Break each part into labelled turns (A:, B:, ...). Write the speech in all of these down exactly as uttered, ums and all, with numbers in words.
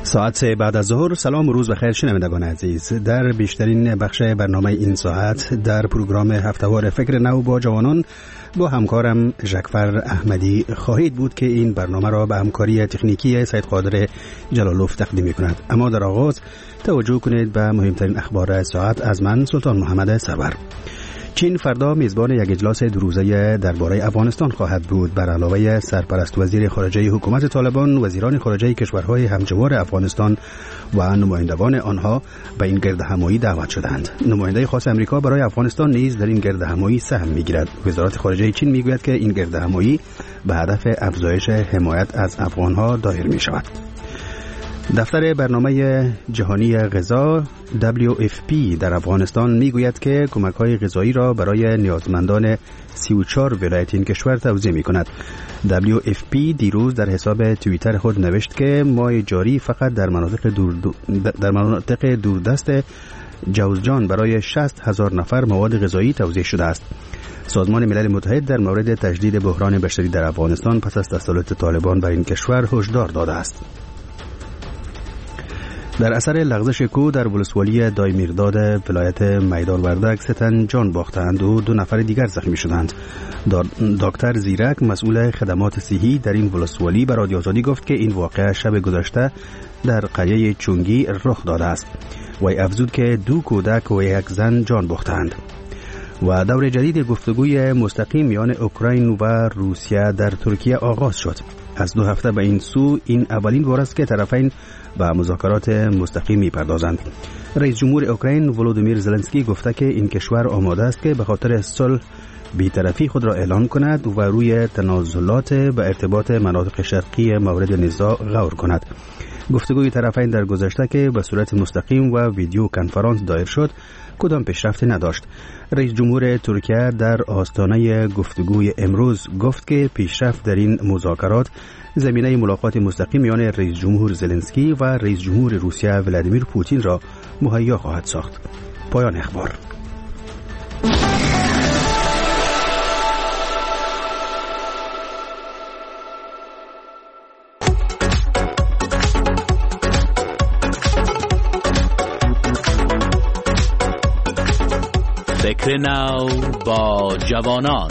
A: ساعت سه بعد از ظهر. سلام و روز بخیر شنوندگان عزیز. در بیشترین بخش برنامه این ساعت در پروگرام هفتهوار فکر نو با جوانان با همکارم ژکفر احمدی خواهید بود که این برنامه را به همکاری تکنیکی سید قادر جلالوف تقدیم می‌کند. اما در آغاز توجه کنید به مهمترین اخبار ساعت از من سلطان محمد سرور. چین فردا میزبان یک اجلاس دو روزه درباره افغانستان خواهد بود. بر علاوه سرپرست وزیر خارجه حکومت طالبان، وزیران خارجه کشورهای همجوار افغانستان و نمایندگان آنها به این گردهمایی دعوت شدند. نماینده خاص امریکا برای افغانستان نیز در این گردهمایی سهم میگیرد. وزارت خارجه چین میگوید که این گردهمایی به هدف افزایش حمایت از افغانها دایر می شود. دفتر برنامه جهانی غذا دبلیو اف پی در افغانستان میگوید که کمک‌های غذایی را برای نیازمندان سی و چهار ولایت این کشور توزیع می‌کند. دبلیو اف پی دیروز در حساب توییتر خود نوشت که ماه جاری فقط در مناطق دور در مناطق دوردست جوزجان برای شصت هزار نفر مواد غذایی توزیع شده است. سازمان ملل متحد در مورد تجدید بحران بشری در افغانستان پس از تسلط طالبان بر این کشور هشدار داده است. در اثر لغزش کوه در ولسوالی دایمیرداد ولایت میدان وردک سه تن جان باختند و دو نفر دیگر زخمی شدند. دکتر زیرک مسئول خدمات صحی در این ولسوالی به رادیو آزادی گفت که این واقعه شب گذشته در قریه چونگی رخ داده است. وی افزود که دو کودک و یک زن جان باختند. و دور جدید گفتگوی مستقیم میان اوکراین و روسیه در ترکیه آغاز شد. از دو هفته به این سو این اولین بار است که طرفین به مذاکرات مستقیم می‌پردازند. رئیس جمهور اوکراین ولودیمیر زلنسکی گفته که این کشور آماده است که به خاطر صلح بی‌طرفی خود را اعلان کند و روی تنازلات به ارتباط مناطق شرقی مورد نزاع غور کند. گفتگوی طرفین در گذشته که به صورت مستقیم و ویدیو کنفرانس دایر شد کدام پیشرفتی نداشت. رئیس جمهور ترکیه در آستانه گفتگوی امروز گفت که پیشرفت در این مذاکرات زمینه ملاقات مستقیم میان رئیس جمهور زلنسکی و رئیس جمهور روسیه ولادیمیر پوتین را مهیا خواهد ساخت. پایان اخبار.
B: فکر نو با جوانان.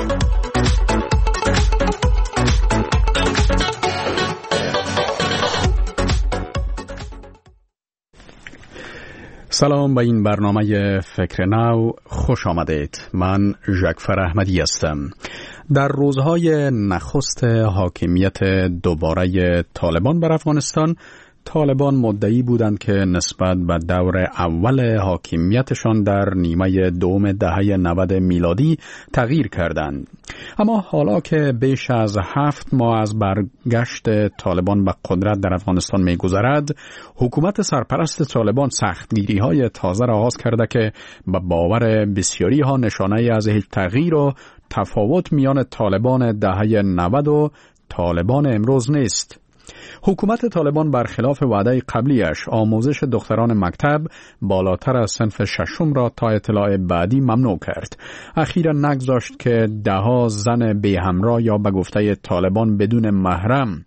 C: سلام به این برنامه فکر نو خوش آمدید. من ژکفر احمدی هستم. در روزهای نخست حاکمیت دوباره طالبان بر افغانستان، طالبان مدعی بودند که نسبت به دور اول حاکمیتشان در نیمه دوم دهه نود میلادی تغییر کردند. اما حالا که بیش از هفت ماه از برگشت طالبان به قدرت در افغانستان می‌گذرد، حکومت سرپرست طالبان سختگیری‌های تازه را آغاز کرده که به باور بسیاری ها نشانه از هیچ تغییر و تفاوت میان طالبان دهه نود و طالبان امروز نیست. حکومت طالبان برخلاف وعده قبلیش آموزش دختران مکتب بالاتر از صنف ششم را تا اطلاع بعدی ممنوع کرد. اخیراً نگذاشت که دهها زن بی همراه یا به گفته طالبان بدون محرم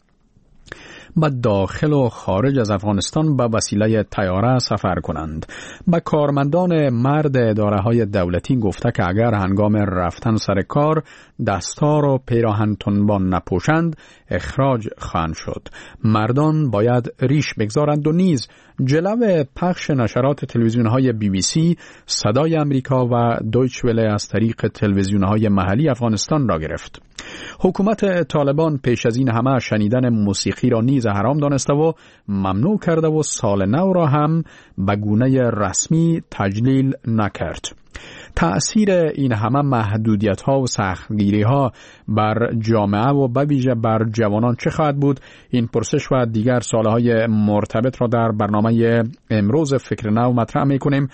C: به داخل و خارج از افغانستان به وسیله طیاره سفر کنند. به کارمندان مرد اداره‌های دولتی گفته که اگر هنگام رفتن سر کار دستار و پیراهن تنبان نپوشند اخراج خواهند شد. مردان باید ریش بگذارند و نیز جلو پخش نشرات تلویزیون‌های بی بی سی، صدای امریکا و دویچ وله از طریق تلویزیون‌های محلی افغانستان را گرفت. حکومت طالبان پیش از این همه شنیدن موسیقی را نیز حرام دانسته و ممنوع کرده و سال نو را هم به گونه رسمی تجلیل نکرد. تأثیر این همه محدودیت ها و سختگیری ها بر جامعه و به ویژه بر جوانان چه خواهد بود؟ این پرسش و دیگر سوالهای مرتبط را در برنامه امروز فکر نو مطرح میکنیم.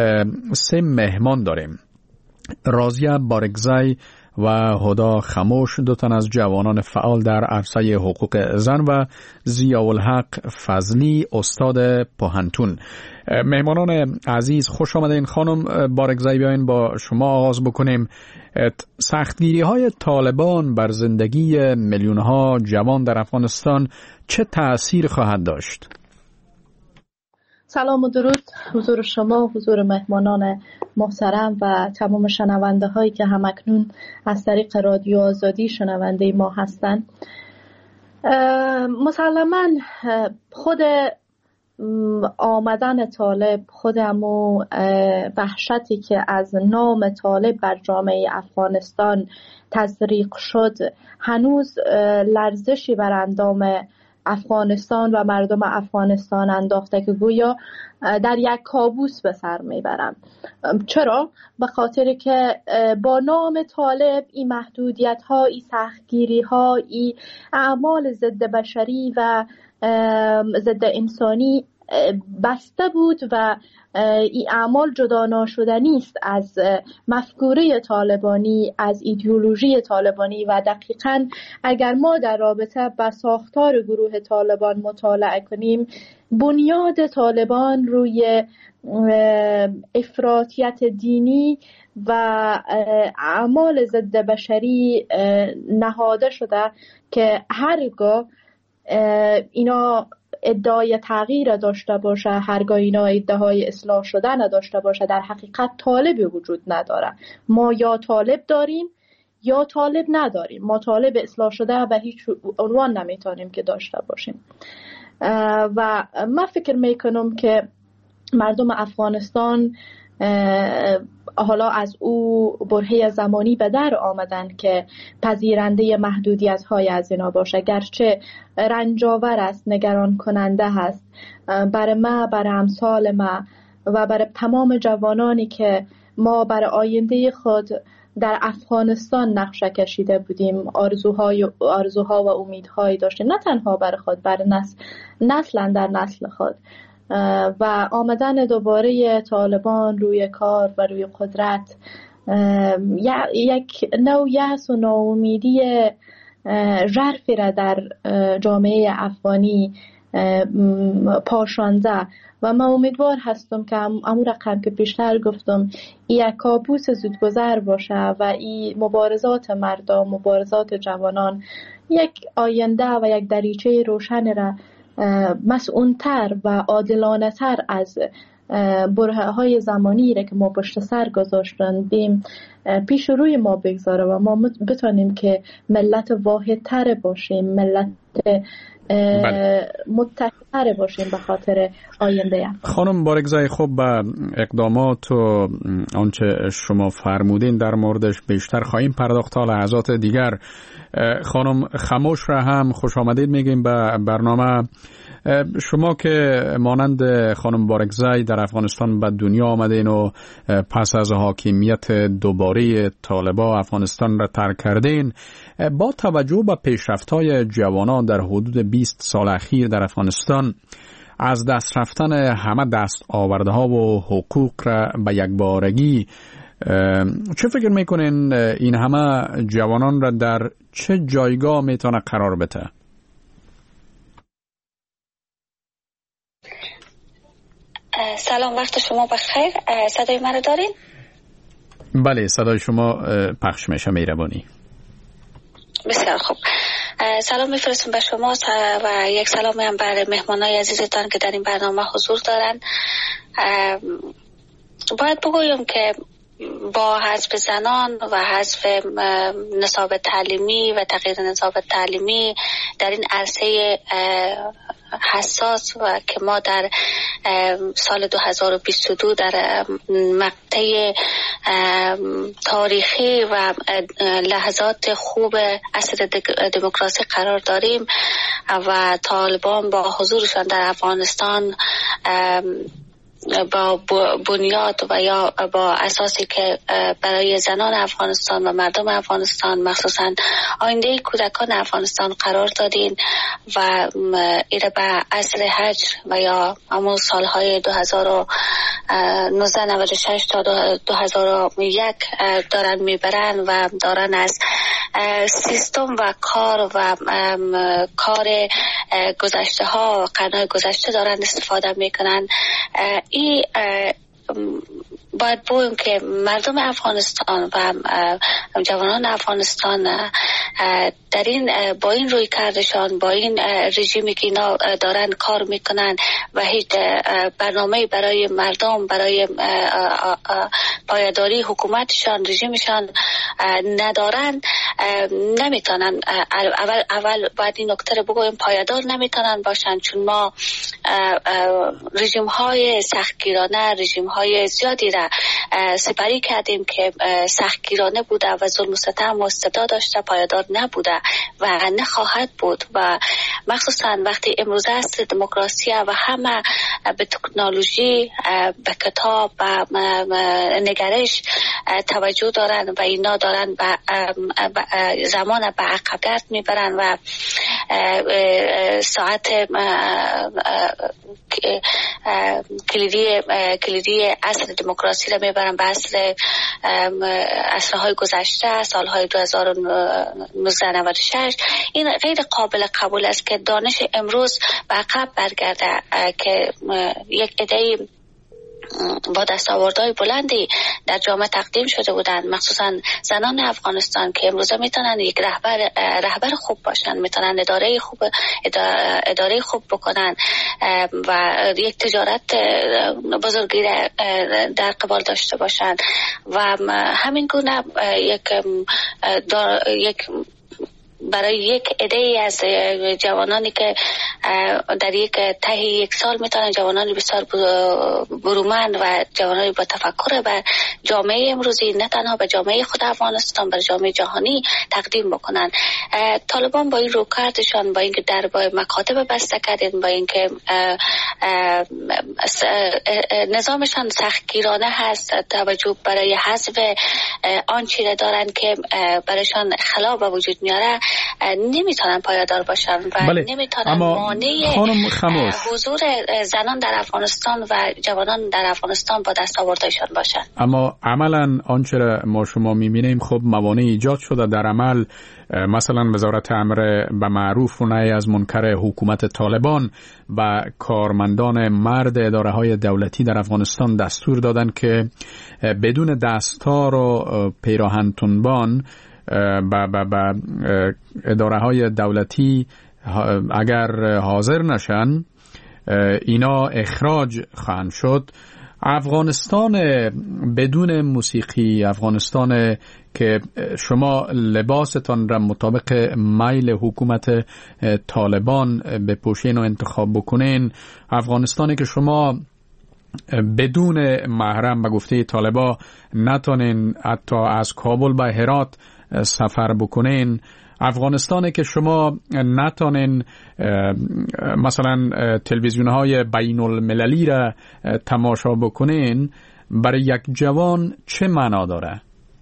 C: سه مهمان داریم. رازیه بارگزای و هدا خموش، دو تن از جوانان فعال در عرصه حقوق زن، و ضیاءالحق فضلی، استاد پوهنتون. مهمانان عزیز خوش آمدین. خانم بارگزای، بیاین با شما آغاز بکنیم. سختگیری های طالبان بر زندگی میلیون ها جوان در افغانستان چه تأثیر خواهد داشت؟
D: سلام و درود حضور شما، حضور مهمانان محترم و تمام شنونده هایی که همکنون از طریق رادیو آزادی شنونده ما هستند. مسلماً خود آمدن طالب، خود همون وحشتی که از نام طالب بر جامعه افغانستان تزریق شد هنوز لرزشی بر اندام افغانستان و مردم افغانستان انداخته که گویا در یک کابوس به سر میبرن. چرا؟ به خاطر که با نام طالب این محدودیت ها، این سختگیری ها، این اعمال ضد بشری و ضد انسانی بسته بود و این اعمال جدا ناشدنی است از مفکوره طالبانی، از ایدئولوژی طالبانی. و دقیقاً اگر ما در رابطه با ساختار گروه طالبان مطالعه کنیم، بنیاد طالبان روی افراطیت دینی و اعمال ضد بشری نهاده شده که هرگاه اینا ادعای تغییر داشته باشه، هرگاه اینا ادعای اصلاح شدن داشته باشه، در حقیقت طالبی وجود نداره. ما یا طالب داریم یا طالب نداریم. ما طالب اصلاح شده به هیچ عنوان نمیتونیم که داشته باشیم. و من فکر میکنم که مردم افغانستان حالا از او برهه زمانی به در آمدن که پذیرنده محدودیت های از اینا باشه، گرچه رنجاور است، نگران کننده هست برای ما، برای امثال ما و برای تمام جوانانی که ما برای آینده خود در افغانستان نقشه کشیده بودیم، آرزوهای آرزوها و امیدهایی داشتیم، نه تنها برای خود، برای نسل نسلا در نسل خود. و آمدن دوباره طالبان روی کار و روی قدرت یک نوع یأس و ناامیدی ژرفی را در جامعه افغانی پاشانده و من امیدوار هستم که همون رقم که پیشتر گفتم یک کابوس زودگذر باشه و این مبارزات مردم، مبارزات جوانان یک آینده و یک دریچه روشن را مسئول‌تر و عادلانه تر از برهه های زمانی را که ما پشت سر گذاشتیم پیش روی ما بگذاره و ما بتونیم که ملت واحدتر باشیم، ملت متحدتر باشیم به خاطر آینده.
C: خانم بارگزای، خوب به اقدامات و آنچه شما فرمودین در موردش بیشتر خواهیم پرداخت تا لحظات دیگر. خانم خموش را هم خوش آمدید میگیم به برنامه. شما که مانند خانم بارگزای در افغانستان به دنیا آمدین و پس از حاکمیت دوباره طالبان افغانستان را ترک کردین، با توجه به پیشرفت‌های جوانان در حدود بیست سال اخیر در افغانستان، از دست رفتن همه دست آورده ها و حقوق را به یک بارگی، چه فکر میکنین این همه جوانان را در چه جایگاه میتونه قرار بده؟
E: سلام، وقت شما بخیر. صدای من رو دارین؟
C: بله، صدای شما پخش میشه. مهربانی.
E: بسیار خوب. سلام میفرستم به شما و یک سلامی هم برای مهمانای عزیزتان که در این برنامه حضور دارن. باید بگویم که با حذف زنان و حذف نصاب تعلیمی و تغییر نصاب تعلیمی در این عرصه حساس و که ما در سال دو هزار و بیست و دو در مقطع تاریخی و لحظات خوب عصر دموکراسی قرار داریم و طالبان با حضورشان در افغانستان با بنیاد و یا با اساسی که برای زنان افغانستان و مردم افغانستان مخصوصا آینده کودکان افغانستان قرار دادین و ایره به عصر حج و یا همون سالهای دو هزار و نوزده نود و شش تا دو هزار و یک دارن میبرن و دارن از سیستم و کار و کار گذشته ها قرنهای گذشته دارن استفاده میکنن. این باید بگویم که مردم افغانستان و جوانان افغانستان در این با این روی کردشان، با این رژیمی که اینا دارن کار میکنن و هیچ برنامه برای مردم، برای پایداری حکومتشان، رژیمشان ندارن، نمیتونن. اول اول باید این نکته رو بگویم، پایدار نمیتونن باشن، چون ما رژیم های سختگیرانه، رژیم های زیادی را سپری کردیم که سختگیرانه بوده و ظلم و ستم و استبداد داشته، پایدار نبوده و نخواهد بود. و مخصوصا وقتی امروز است دموکراسی و همه به تکنولوژی، به کتاب و نگرش توجه دارن و اینا دارن به زمان به عقب میبرن و ساعت کلیدی کلیدی عصر دموکراسی را میبرن به عصر عصرهای گذشته، سالهای دو هزار و نوزده نود و شش. این غیر قابل قبول است که دانش امروز به عقب برگرده، که یک عده با دستاوردهای بلندی در جامعه تقدیم شده بودند، مخصوصا زنان افغانستان، که امروز میتونن یک رهبر رهبر خوب باشن، میتونن اداره خوب اداره خوب بکنن و یک تجارت بزرگی در قبال داشته باشن. و همین گونه یک یک برای یک عده از جوانانی که در یک ته یک سال میتونن، جوانانی بسیار برومند و جوانانی با تفکر به جامعه امروزی، نه تنها به جامعه خود افغانستان، بر جامعه جهانی تقدیم بکنن. طالبان با این روکردشان، با اینکه در با مکاتب بسته کردن، با اینکه نظامشان سختگیرانه هست، توجه برای حذف آنچه را دارن که برایشان خلا به وجود میاره، نمیتونن پایدار باشن و
C: بله.
E: نمیتونن مانع حضور زنان در افغانستان و جوانان در افغانستان با دستاوردهایشان باشن.
C: اما عملا آنچه ما شما میبینیم خب موانع ایجاد شده در عمل. مثلا وزارت امر به معروف و نهی از منکر حکومت طالبان و کارمندان مرد اداره های دولتی در افغانستان دستور دادن که بدون دستار و پیراهن تنبان با با با اداره های دولتی اگر حاضر نشن اینا اخراج خواهند شد. افغانستان بدون موسیقی، افغانستان که شما لباستان را مطابق میل حکومت طالبان بپوشین و انتخاب بکنین، افغانستانی که شما بدون محرم به گفته طالبا نتونین حتی از کابل به هرات سفر بکنین، افغانستانی که شما نتونین مثلا تلویزیون های بین المللی را تماشا بکنین، برای یک جوان چه معنا داره؟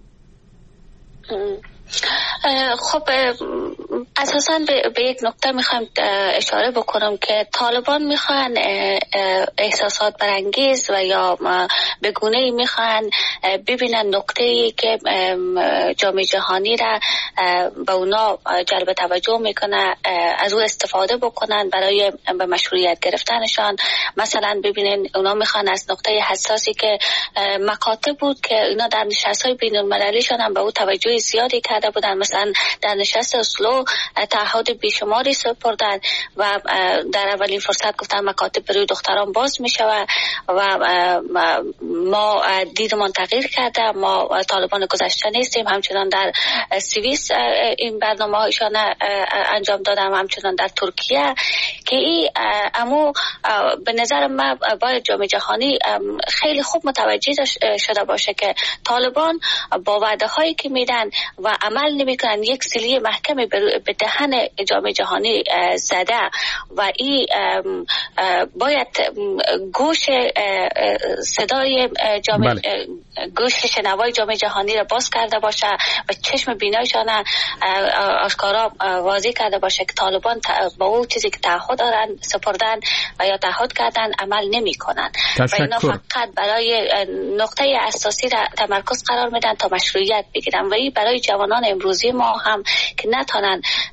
E: خب اساساً به یک نکته میخوایم اشاره بکنم که طالبان میخوان احساسات برانگیز و یا به گونه‌ای میخوان ببینن نکته‌ای که جامعه جهانی را به اونا جلب توجه میکنه، از او استفاده بکنن برای به مشروعیت گرفتنشان. مثلا ببینین اونا میخوان از نقطه حساسی که مکاتب بود که اینا در نشست‌های بین‌المللیشان هم به او توجه زیادی کرده بودن، مثلا در نشست اسلو تعهد بیشماری سپردن و در اولین فرصت گفتن مکاتب برای دختران باز می شود و ما دیدمان تغییر کرده، ما طالبان گذشته نیستیم. همچنان در سوئیس این برنامه هایشان انجام دادم، همچنان در ترکیه، که این امو به نظر من باید جامعه جهانی خیلی خوب متوجه شده باشه که طالبان با وعده هایی که میدن و عمل نمیکنن یک سیلی محکمی به دهن جامعه جهانی زده و این باید گوش صدای جامعه بله. گوش شنوای جامعه جهانی را باز کرده باشه و چشم بینایشان آشکارا واضح کرده باشه که طالبان با اون چیزی که تعهد دارن سپردن و یا تعهد کردن عمل نمی کنن و اینا فقط برای نقطه اساسی را تمرکز قرار میدن تا مشروعیت بگیرن و این برای جوانان امروزی ما هم که نتونن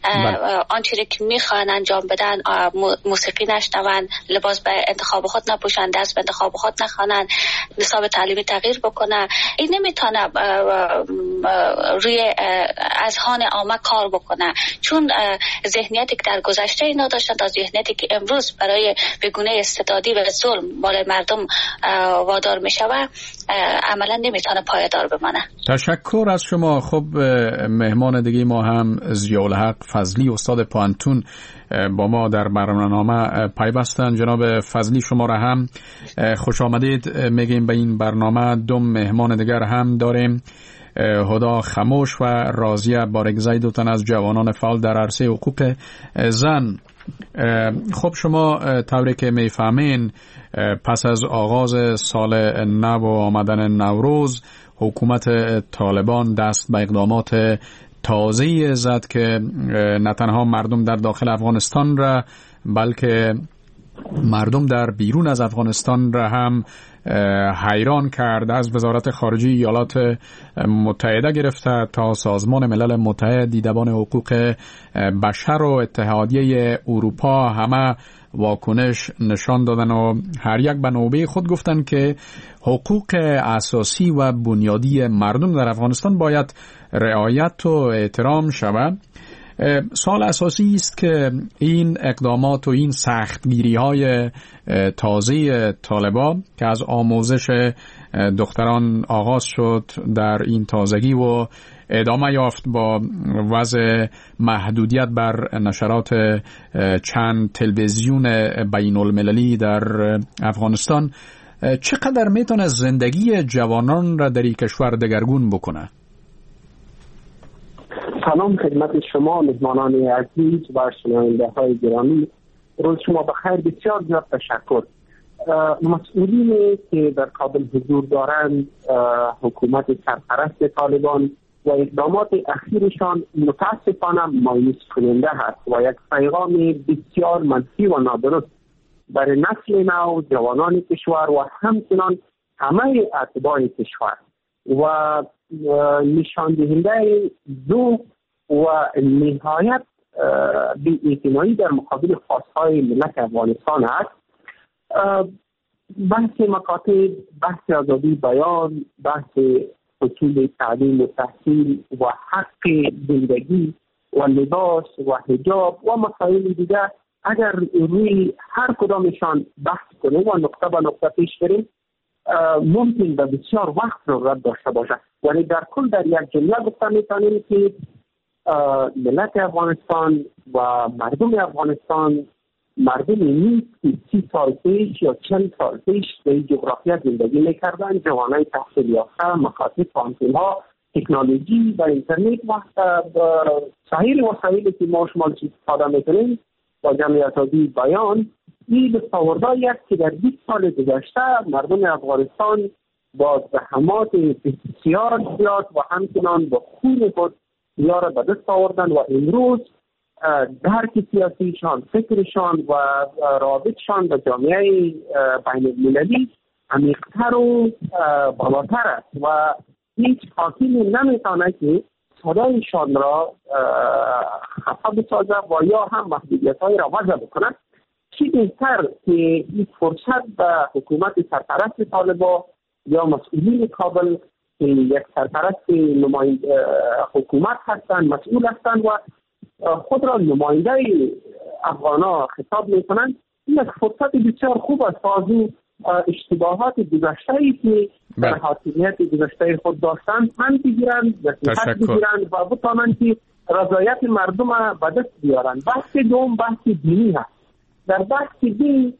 E: آنچه که میخوان انجام بدن، موسیقی نشنون، لباس به انتخاب خود نپوشن، دست به انتخاب خود نخوانن، نصاب تعلیمی تغییر بکنه، این نمیتونه روی اذهان عامه کار بکنه، چون ذهنیتی که در گذشته اینا داشتن تا ذهنیتی که امروز برای بگونه استبدادی و ظلم بالای مردم وادار میشه و عملا نمیتونه پایدار بمانه.
C: تشکر از شما. خب مهمان دیگه ما هم ضیاءالحق فضلی استاد پانتون با ما در برنامه پیوستن. جناب فضلی شما را هم خوش آمدید میگیم به این برنامه. دو مهمان دیگر هم داریم، هدا خموش و راضیه بارگزی، دوتن از جوانان فعال در عرصه حقوق زن. خب شما طوری که میفهمین پس از آغاز سال نو و آمدن نوروز حکومت طالبان دست به اقدامات تازه‌ای زد که نه تنها مردم در داخل افغانستان را بلکه مردم در بیرون از افغانستان را هم حیران کرد. از وزارت خارجه ایالات متحده گرفته تا سازمان ملل متحد، دیدبان حقوق بشر و اتحادیه اروپا همه واکنش نشان دادن و هر یک به نوبه خود گفتن که حقوق اساسی و بنیادی مردم در افغانستان باید رعایت و احترام شود. سوال اساسی است که این اقدامات و این سختگیری های تازه طالبان که از آموزش دختران آغاز شد در این تازگی و ادامه یافت با وضع محدودیت بر نشرات چند تلویزیون بین المللی در افغانستان، چقدر میتونه زندگی جوانان را در این کشور دگرگون بکنه؟
F: سلام خدمت شما مهمانان عزیز و شنونده های گرامی، روز شما بخیر. بسیار زیاد تشکر. مسئولینی که در کابل حضور دارند، حکومت سرپرست طالبان و اقدامات اخیرشان متاسفانه مایوس کننده است و یک پیغام بسیار منفی و نادرست برای نسل نو، جوانان کشور و همچنان همه اتباع کشور و نشان دهنده ذوق و نهایت بی‌اعتنایی در مقابل خواستهای ملت افغانستان است. بحث مکاتب، بحث آزادی بیان، بحث حصول تعلیم و تحصیل و حق زندگی و لباس و حجاب و مسائل دیگر، اگر روی هر کدامشان بحث کنیم و نقطه به نقطه پیش بریم ممکن به بسیار وقت رو رد داشته باشد، ولی در کل در یک جمله گفته میتونیم که ملت افغانستان و مردم افغانستان مردمی نیست که سی سال پیش یا چند سال پیش در این جغرافیا زندگی میکردن. جوانای تحصیل یافته، مکاتب، پانتونها، تکنولوژی و اینترنت و سایر وسایلی که ما شما استفاده میکنیم و جمعیت آزادی بیان، این دستاوردهایی است که در بیست سال گذشته مردم افغانستان با زحمات بسیار زیاد و همچنان با خون خود یا را به دست آوردن و امروز درک سیاسیشان، فکرشان و رابطشان به جامعه بین المللی عمیق‌تر و بالاتر است و هیچ حاکمی نمیتونه که صدایشان را خفا بسازه و یا هم محدودیت‌های را وضع بکنه. چی بهتر که این فرصت به حکومت سرپرست طالبان یا مسئولین کابل که یک سرپرست نماینده حکومت هستند، مسئول هستند و خود را نماینده افغانا خطاب میکنند، این یک فرصت بسیار خوب است تا از اشتباهات گذشته‌ای که در حاکمیت گذشته خود داشتند پند بگیرند، نصیحت بگیرند و بتوانند که رضایت مردم را به دست بیارند. بحث دوم بحث دینی هست. در بحث دین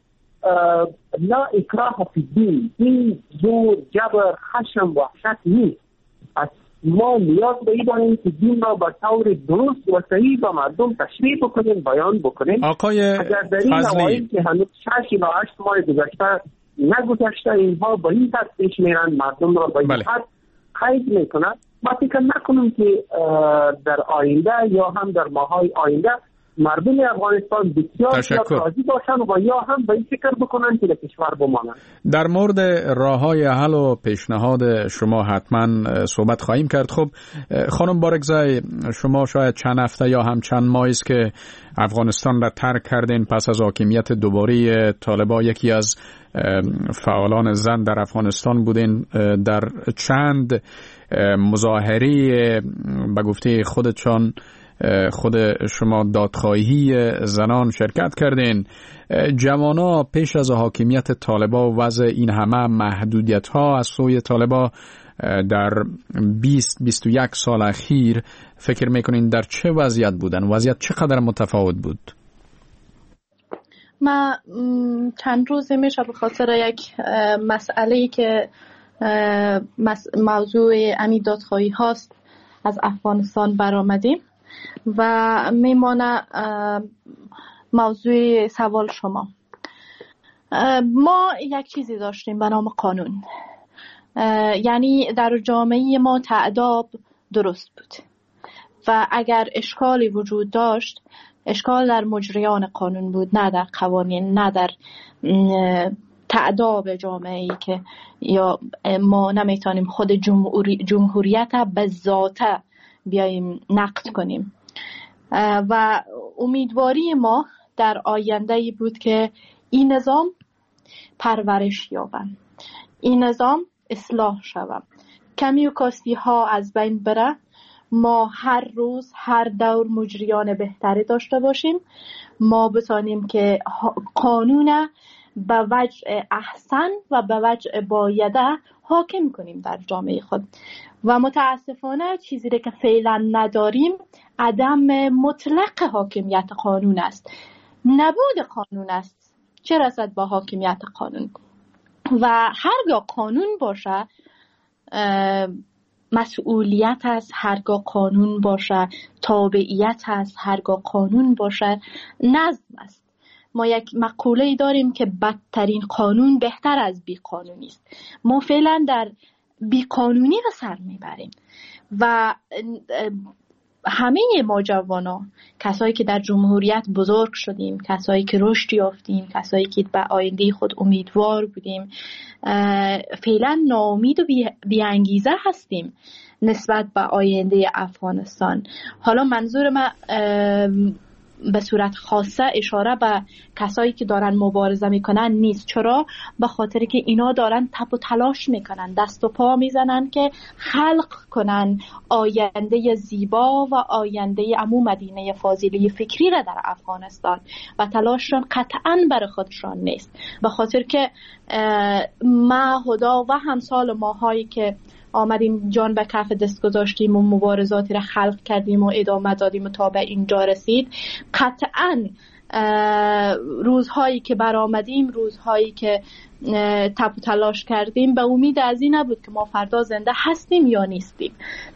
F: لا اکراه فی الدین، دین زور، جبر، خشم و وحشت نیست. از ما نیاز به این داریم که دین را به طور درست و صحیح به مردم تشریح بکنیم، بیان بکنیم.
C: آقای
F: اگر در این نوایل که هنوز شش یا هشت ماه گذشته نگذشته اینها با این طرف پیش میرن، مردم را با این حد قید میکنن، ما فکر نکنیم که در آینده یا هم در ماهای آینده مردم افغانستان بسیار زیاد راضی باشن و یا هم به این فکر بکنن که در کشور بمانن.
C: در مورد راه‌های حل و پیشنهاد شما حتما صحبت خواهیم کرد. خب خانم بارگزای، شما شاید چند هفته یا هم چند ماهی است که افغانستان را ترک کردین پس از حاکمیت دوباره طالبان. یکی از فعالان زن در افغانستان بودین، در چند مظاهره به گفته خودتان خود شما دادخواهی زنان شرکت کردین. جوانا پیش از حاکمیت طالبان و وضع این همه محدودیت ها از سوی طالبان در بیست بیست و یک سال اخیر، فکر میکنین در چه وضعیت بودن؟ وضعیت چقدر متفاوت بود؟
D: ما چند روز میشه به خاطر یک مسئله‌ای که موضوع امی دادخواهی هاست از افغانستان برآمدیم و میمانه موضوع سوال شما. ما یک چیزی داشتیم به نام قانون، یعنی در جامعه ما تأداب درست بود و اگر اشکالی وجود داشت، اشکال در مجریان قانون بود، نه در قوانین، نه در تأداب جامعه‌ای که یا ما نمیتونیم خود جمهوری جمهوریت به ذاته بیاییم نقد کنیم. و امیدواری ما در آینده‌ای بود که این نظام پرورش یابد، این نظام اصلاح شود، کمی و کاستی ها از بین بره، ما هر روز هر دور مجریان بهتری داشته باشیم، ما بتانیم که قانون به وجه احسن و به وجه بایده حاکم کنیم در جامعه خود. و متاسفانه چیزی که فعلا نداریم عدم مطلق حاکمیت قانون است، نبود قانون است، چه رسد با حاکمیت قانون. و هرگاه قانون باشه مسئولیت است، هرگاه قانون باشه تابعیت است، هرگاه قانون باشه نظم است. ما یک مقوله داریم که بدترین قانون بهتر از بی قانونی است. ما فعلا در بی قانونی به سر میبریم و همه ما جوانا، کسایی که در جمهوریت بزرگ شدیم، کسایی که رشد یافتیم، کسایی که به آینده خود امیدوار بودیم، فعلا ناامید و بی انگیزه هستیم نسبت به آینده افغانستان. حالا منظور من به صورت خاصه اشاره به کسایی که دارن مبارزه میکنن نیست. چرا؟ به خاطر که اینا دارن تپ و تلاش میکنن، دست و پا میزنن که خلق کنن آینده زیبا و آینده عمو مدینه فاضله فکری را در افغانستان و تلاششون قطعا برای خودشان نیست. به خاطر که ما خدا و همسال ماهایی که آمدیم جان به کف دست گذاشتیم و مبارزاتی را خلق کردیم و ادامه دادیم و تا به اینجا رسید، قطعاً روزهایی که برآمدیم، روزهایی که تپ و تلاش کردیم، به امید از این نبود که ما فردا زنده هستیم یا نیستیم.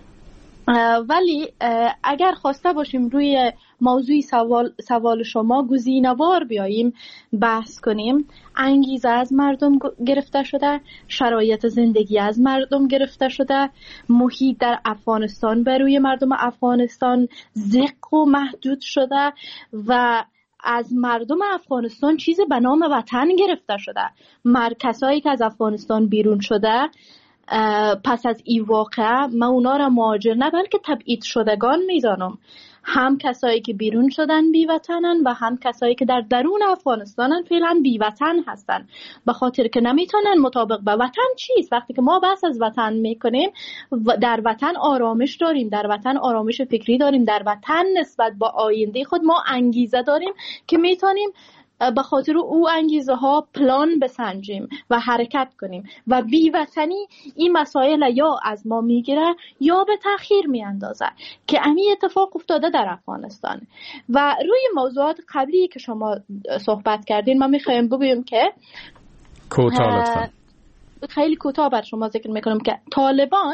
D: ولی اگر خواسته باشیم روی موضوع سوال, سوال شما گزینه‌وار بیاییم بحث کنیم، انگیزه از مردم گرفته شده، شرایط زندگی از مردم گرفته شده، محیط در افغانستان بر روی مردم افغانستان زق و محدود شده و از مردم افغانستان چیزی به نام وطن گرفته شده. مرکزهایی که از افغانستان بیرون شده پس از این واقعه من اونا را مهاجر نه بلکه تبعید شدگان میدانم. هم کسایی که بیرون شدن بی وطنن و هم کسایی که در درون افغانستانن فعلا بی وطن هستن، به خاطر که نمیتونن مطابق به وطن چیست. وقتی که ما بحث از وطن میکنیم، در وطن آرامش داریم، در وطن آرامش فکری داریم، در وطن نسبت با آینده خود ما انگیزه داریم که میتونیم به خاطر او انگیزه ها پلان بسنجیم و حرکت کنیم و بی وطنی این مسائل یا از ما میگیره یا به تأخیر میاندازه که همین اتفاق افتاده در افغانستان. و روی موضوعات قبلی که شما صحبت کردین من میخوایم بگویم که
C: کوتاه لطفا،
D: خیلی کوتاه بر شما ذکر میکنم که طالبان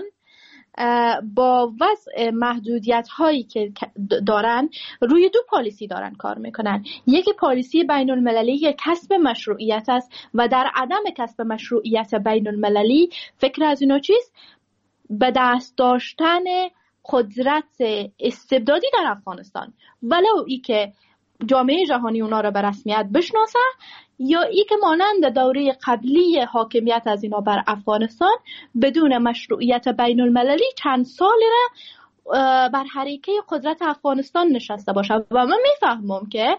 D: با وضع محدودیت هایی که دارن روی دو پالیسی دارن کار میکنن. یکی پالیسی بین المللی کسب مشروعیت است و در عدم کسب مشروعیت بین المللی فکر از اینا چیست؟ به دست داشتن قدرت استبدادی در افغانستان، ولو ای که جامعه جهانی اونا را به رسمیت بشناسه، یا ای که مانند دوره قبلی حاکمیت از اینا بر افغانستان بدون مشروعیت بین المللی چند سالی را بر حریقه قدرت افغانستان نشسته باشه. و من میفهمم که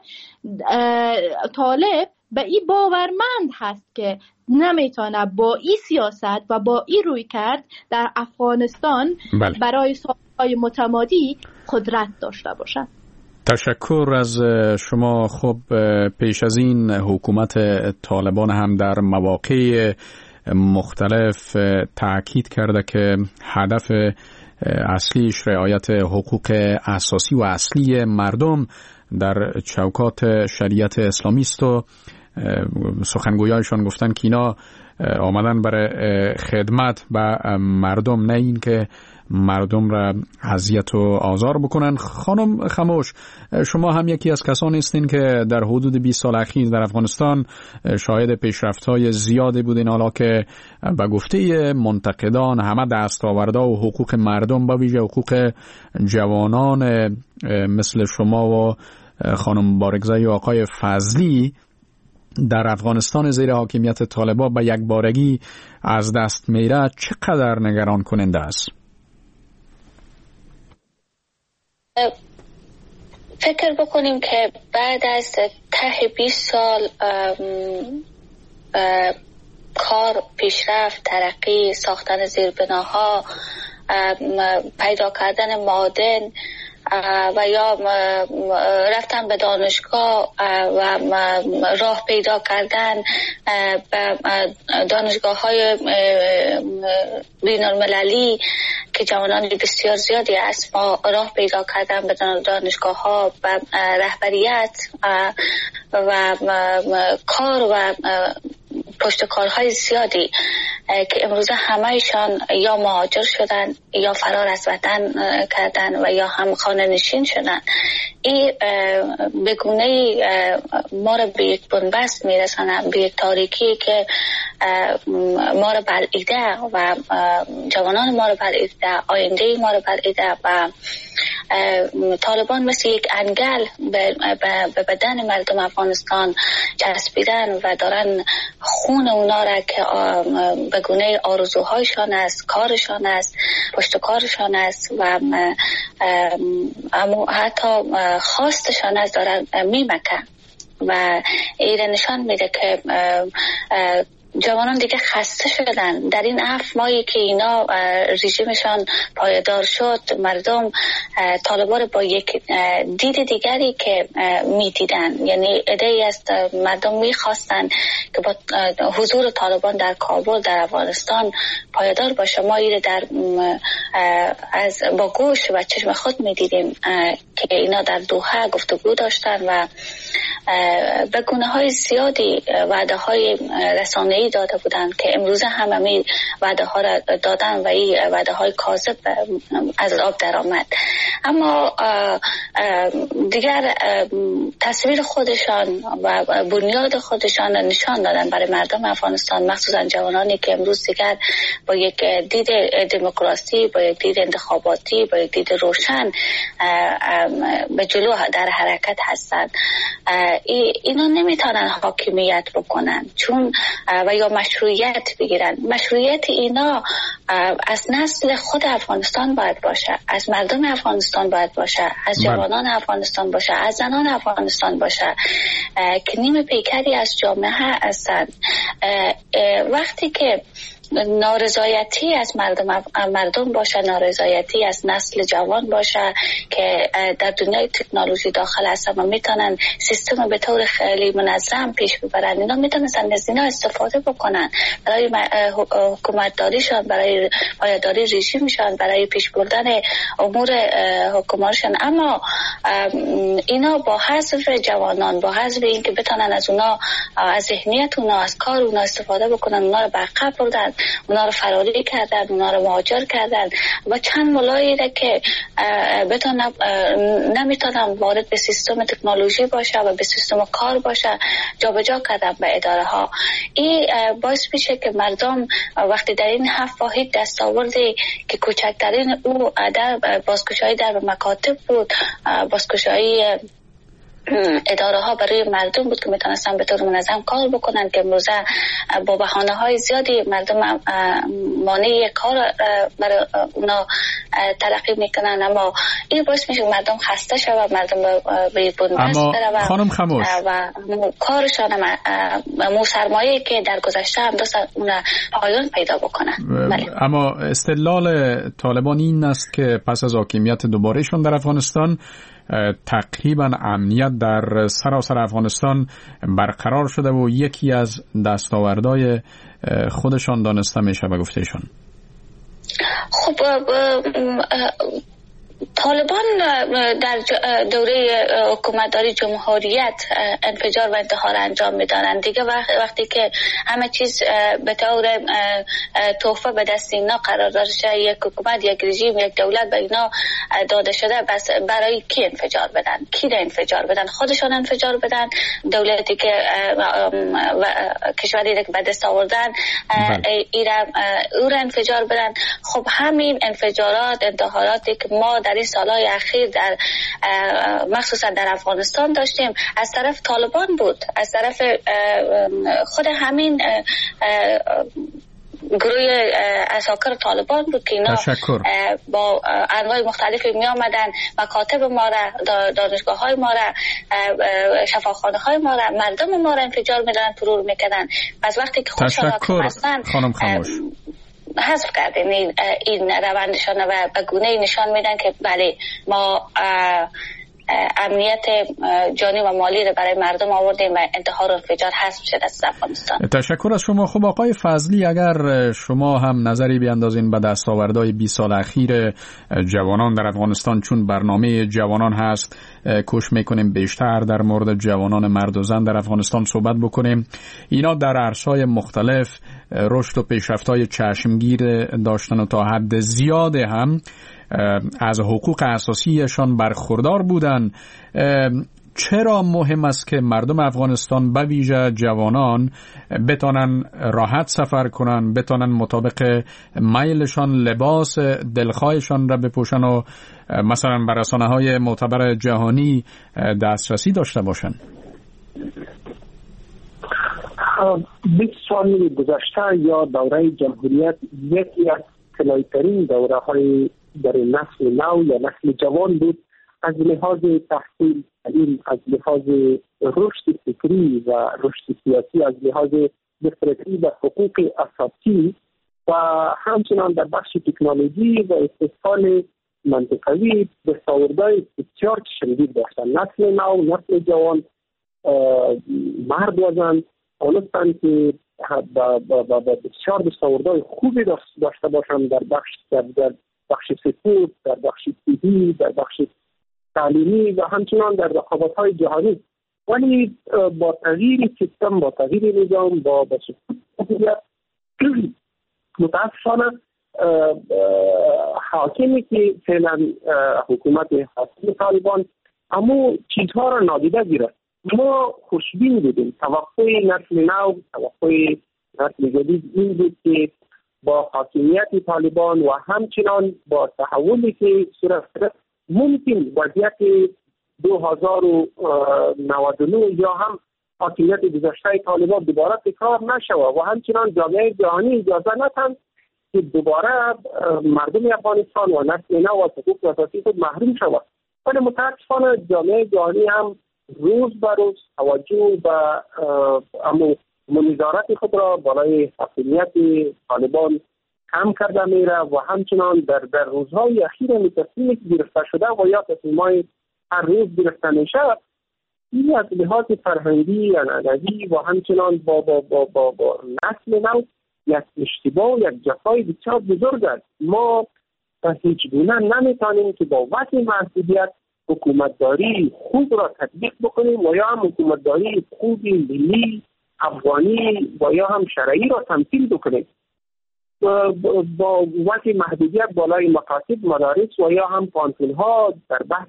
D: طالب به این باورمند هست که نمیتونه با این سیاست و با این روی کرد در افغانستان بله. برای سالهای متمادی قدرت داشته باشه.
C: تشکر از شما. خب پیش از این حکومت طالبان هم در مواقع مختلف تاکید کرده که هدف اصلیش رعایت حقوق اساسی و اصلی مردم در چوکات شریعت اسلامی است و سخنگویانشان گفتن که اینا آمدن برای خدمت به مردم، نه این که مردم را اذیت و آزار بکنن. خانم خموش، شما هم یکی از کسانی هستین که در حدود بیست سال اخیر در افغانستان شاهد پیشرفت‌های زیادی بودین، حالا که به گفته منتقدان همه دستاوردها و حقوق مردم، به ویژه حقوق جوانان مثل شما و خانم بارگزایی و آقای فضلی در افغانستان زیر حاکمیت طالبان به یک بارگی از دست میره، چقدر نگران کننده است؟
E: فکر بکنیم که بعد از ته بیست سال کار، پیشرفت، ترقی، ساختن زیربناها، پیدا کردن معادن و یا رفتن به دانشگاه و راه پیدا کردن به دانشگاه های بین المللی که جوانان بسیار زیادی از ما راه پیدا کردن به دانشگاه ها و رهبریت و کار و پشت کارهای زیادی که امروز همه‌شان یا مهاجر شدن یا فرار از وطن کردن و یا هم خانه نشین شدن. این به گونه‌ای ما را به یک بنبست میرسانه، به یک تاریکی که ما را بلعیده و جوانان ما را بلعیده، آینده ما را بلعیده و طالبان مثل یک انگل به بدن مردم افغانستان چسبیدن و دارن خون اونا را که به گونه آرزوهایشان است، کارشان است، پشت کارشان است و حتی خواستشان است دارن میمکن و این نشان میده که جوانان دیگه خسته شدن. در این هفت ماهی که اینا رژیمشان پایدار شد، مردم طالبان با یک دید دیگری که میدیدن، یعنی عده‌ای از مردم میخواستن که با حضور طالبان در کابل، در افغانستان پایدار باشه. ما ایره در از با گوش و چشم خود میدیدیم که اینا در دوحه گفتگو داشتن و به گونه‌های زیادی وعده های رسانه‌ای داده بودند که امروز همه وعده ها را دادن و این وعده های کاذب از آب در آمد. اما دیگر تصویر خودشان و بنیاد خودشان نشان دادن برای مردم افغانستان، مخصوصا جوانانی که امروز دیگر با یک دید دموکراسی، با یک دید انتخاباتی، با یک دید روشن به جلو در حرکت هستند. اینا نمیتونن حاکمیت بکنن چون و یا مشروعیت بگیرن. مشروعیت اینا از نسل خود افغانستان باید باشه، از مردم افغانستان باید باشه، از جوانان افغانستان باشه، از زنان افغانستان باشه که نیم پیکری از جامعه هستند. وقتی که نارضایتی از مردم مردم باشه، نارضایتی از نسل جوان باشه که در دنیای تکنولوژی داخل هستن و میتونن سیستم به طور خیلی منظم پیش ببرن، اینا میتونن از اینا استفاده بکنن برای حکومت داریشان، برای پایداری رژیمشان، برای پیش بردن امور حکومتشان. اما اینا با حذف جوانان، با حذف اینکه بتونن از اونا، از ذهنیت اونا، از کار اونا استفاده بکنن، اونا رو برقرار بردن، اونا رو فراری کردن، اونا رو مهاجر کردن و چند ملایی ده که بتونن نمیتونن وارد به سیستم تکنولوژی باشه و به سیستم کار باشه، جابجا کردن به اداره ها. این باعث میشه که مردم وقتی در این هفت واحد دستاوردی که کوچکترین او در بازگشایی در مکاتب بود، بازگشایی اداره ها برای مردم بود که میتونستن به طور منظم کار بکنن، که امروزه با بهانه های زیادی مردم مانع کار برای اونا تلقی میکنن، اما این باعث میشه مردم خسته شد و مردم به بنبست بره
C: خانم خموش
E: و کارشان مو سرمایه که در گذشته هم دست اون پایان پیدا بکنه.
C: اما استدلال طالبان این است که پس از حاکمیت دوبارهشون در افغانستان تقریبا امنیت در سراسر افغانستان برقرار شده و یکی از دستاوردهای خودشان دانسته میشه به گفتهشان.
E: خب طالبان در دوره حکومتداری جمهوریت انفجار و انتحار انجام میدارند دیگه. وقتی که همه چیز به طور تحفه به دست اینا قرار داشته، یک حکومت، یک رژیم، یک دولت به اینا داده شده، بس برای کی انفجار بدن؟ کی را انفجار بدن؟ خودشان انفجار بدن؟ دولتی که کشوری که به دست آوردن ایران او را انفجار بدن؟ خب همین انفجارات، انتحاراتی که ما در این سالهای اخیر در مخصوصا در افغانستان داشتیم از طرف طالبان بود، از طرف خود همین گروه اساکر طالبان بود که اینا با انواع مختلفی می آمدن، مکاتب ما را، دانشگاه های ما را، شفاخانه های ما را، مردم ما را انفجار میدادن، ترور میکردن. پس وقتی که خودشان حاکم هستن
C: خانم خموش
E: حذف کردیم این, این روندشان و به گونه‌ای نشان میدن که بله ما امنیت جانی و مالی رو برای مردم آوردیم و انتحار و انفجار حذف شد از افغانستان.
C: تشکر از شما. خب آقای فضلی، اگر شما هم نظری بیاندازین به دستاوردهای بیست سال اخیر جوانان در افغانستان، چون برنامه جوانان هست کوش میکنیم بیشتر در مورد جوانان مرد و زن در افغانستان صحبت بکنیم. اینا در عرصه‌های مختلف رشد و پیشرفت‌های چشمگیر داشتن و تا حد زیاد هم از حقوق اساسیشان برخوردار بودن. چرا مهم است که مردم افغانستان به ویژه جوانان بتونن راحت سفر کنن، بتونن مطابق میلشان لباس دلخواهشان را بپوشن و مثلا بر رسانه‌های معتبر جهانی دسترسی داشته باشن؟
F: بیست سال گذشته یا دوره جمهوریت یکی از طلایی‌ترین دوره‌های در نسل نو یا نسل جوان بود، از لحاظ تحصیل، تعلیم، از لحاظ رشد فکری و رشد سیاسی، از لحاظ دسترسی به حقوق اساسی و همچنان در بخش تکنولوژی و استحصال منطقوی دستاوردهای بسیار شدید داشتند. نسل نو، نسل جوان، مرد و زن تونستند که با بسیار دستاوردهای خوبی داشته باشند در بخش در بخش سپورت، در بخش صحی، در بخش تعلیمی و همچنان در رقابت‌های جهانی. ولی با تغییر سیستم، با تغییر نظام، با سقوط متاسفانه حاکمی که فعلا حکومت حاکم طالبان اما چیزها را نادیده گرفت. ما خوشبین بودیم. توقع نسل نو، توقع نسل جدید این بود که با حاکمیت طالبان و همچنان با تحولی که صورت گرفت ممکن وضعیت دو هزار و نود و نه یا هم حاکمیت گذشته طالبان دوباره تکرار نشود و همچنان جامعه جهانی اجازه ندهند که دوباره مردم افغانستان و نسل نو و حقوق اساسی خود محروم شود. ولی متاسفانه جامعه جهانی هم روز به روز توجه و اما منظارت خود را برای حاکمیت طالبان کم کرده میره و همچنان در در روزهای اخیر تصمیمی که گرفته شده و یا تصمیم‌های هر روز گرفته میشه، این از لحاظ فرهنگی یا ادبی و همچنان با با با با, با نسل نو یک اشتباه، یک جفای بسیار بزرگ است. ما به هیچ گونه نمیتونیم که با وقتی محدودیت حکومتداری خوب را تطبیق بکنیم و یا هم حکومتداری خوبی ملی افغانی و یا هم شرعی را تمثیل بکنیم. با وقتی محدودیت بالای مکاتب، مدارس و یا هم پانتون ها در بحث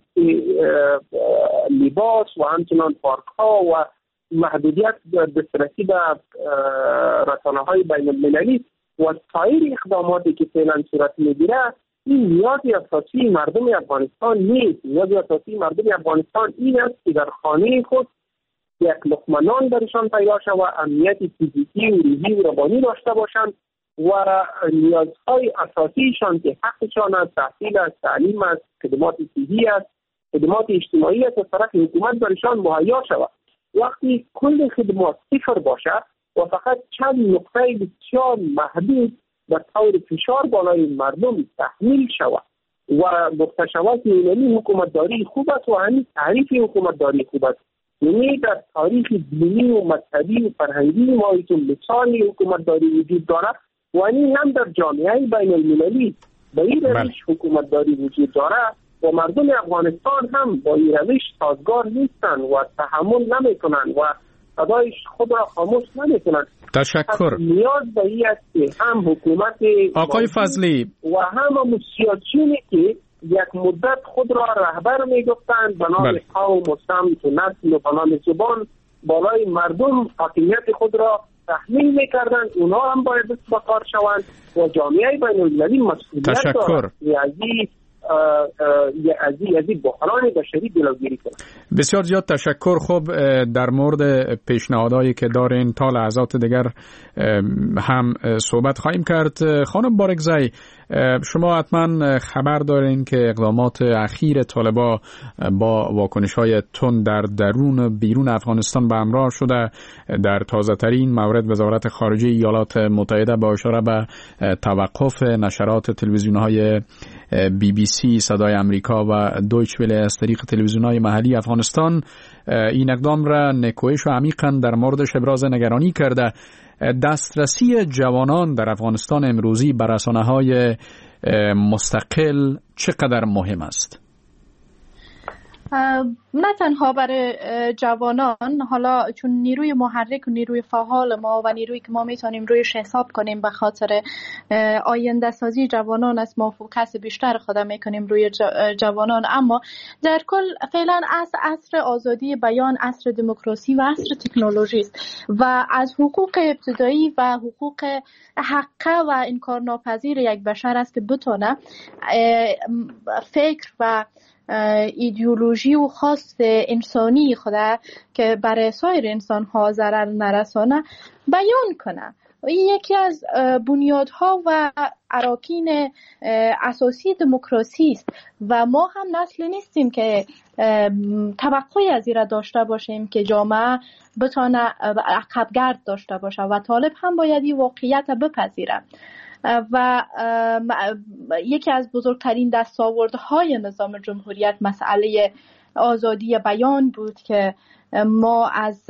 F: لباس و همچنان پارک ها و محدودیت دسترسی به رسانه های بین المللی و سایر اقداماتی که فعلا صورت میگیره این نیاز اساسی مردم افغانستان نیست. نیاز اساسی مردم افغانستان این است که در خانه خود یک لقمه نان برشان پیدا شود، امنیت فیزیکی و روحی و روانی داشته باشند و نیازهای اساسیشان که حقشان است، تحصیل است، تعلیم است، خدمات صحی است، خدمات اجتماعی است، از طرف حکومت برشان مهیا شود. وقتی کل خدمات صفر باشد و فقط چند نقطه بسیار محدود به طور فشار بالای مردم تحمیل شود و گفته شود که این حکومتداری خوب است و همین تعریف حکومتداری خوب است، یعنی در تاریخ دینی و مذهبی و فرهنگی ما ایتون مثال حکومتداری وجود دارد و این هم در جامعه بین المللی به این روش حکومتداری وجود دارد و مردم افغانستان هم با این روش سازگار نیستند و تحمل نمیکنند و صدایش خود را خاموش نمیکنند.
C: تشکر.
F: نیاز به این است که هم حکومت
C: آقای فضلی
F: و هم هم سیاسیونی که یک مدت خود را رهبر میگفتند به نام قوم و سمت و نسل و به نام زبان بالای مردم حاکمیت خود را تحمیل میکردند، اونا هم باید بکار شوند و جامعه بین المللی مسئولیت دارد از این بحران بشری جلوگیری کنند.
C: بسیار زیاد تشکر. خب در مورد پیشنهادهایی که دارین تا لحظات دیگر هم صحبت خواهیم کرد. خانم بارگزی، شما حتما خبر دارین که اقدامات اخیر طالبان با واکنش‌های تند در درون و بیرون افغانستان به همراه شده. در تازه‌ترین مورد وزارت خارجه ایالات متحده با اشاره به توقف نشرات تلویزیون‌های بی بی سی، صدای امریکا و دویچ وله از طریق تلویزیون‌های محلی افغانستان این اقدام را نکوهش و عمیقاً در موردش ابراز نگرانی کرده. دسترسی جوانان در افغانستان امروزی به رسانه‌های مستقل چقدر مهم است؟
D: نه تنها برای جوانان، حالا چون نیروی محرک و نیروی فعال ما و نیرویی که ما میتونیم رویش حساب کنیم به خاطر آینده سازی جوانان است، ما فوکس بیشتر خود میکنیم روی جوانان. اما در کل فعلا از عصر آزادی بیان، عصر دموکراسی و عصر تکنولوژی است و از حقوق ابتدایی و حقوق حقه و انکارناپذیر یک بشر است که بتونه فکر و ایدئولوژی و خواست انسانی خدا که برای سایر انسان ها ضرر نرسانه بیان کنه. این یکی از بنیادها و اراکین اساسی دموکراسی است و ما هم نسل نیستیم که توقعی از این را داشته باشیم که جامعه بتونه عقبگرد داشته باشه و طالب هم باید این واقعیت بپذیره. و یکی از بزرگترین دستاوردهای نظام جمهوریت مسئله آزادی بیان بود که ما از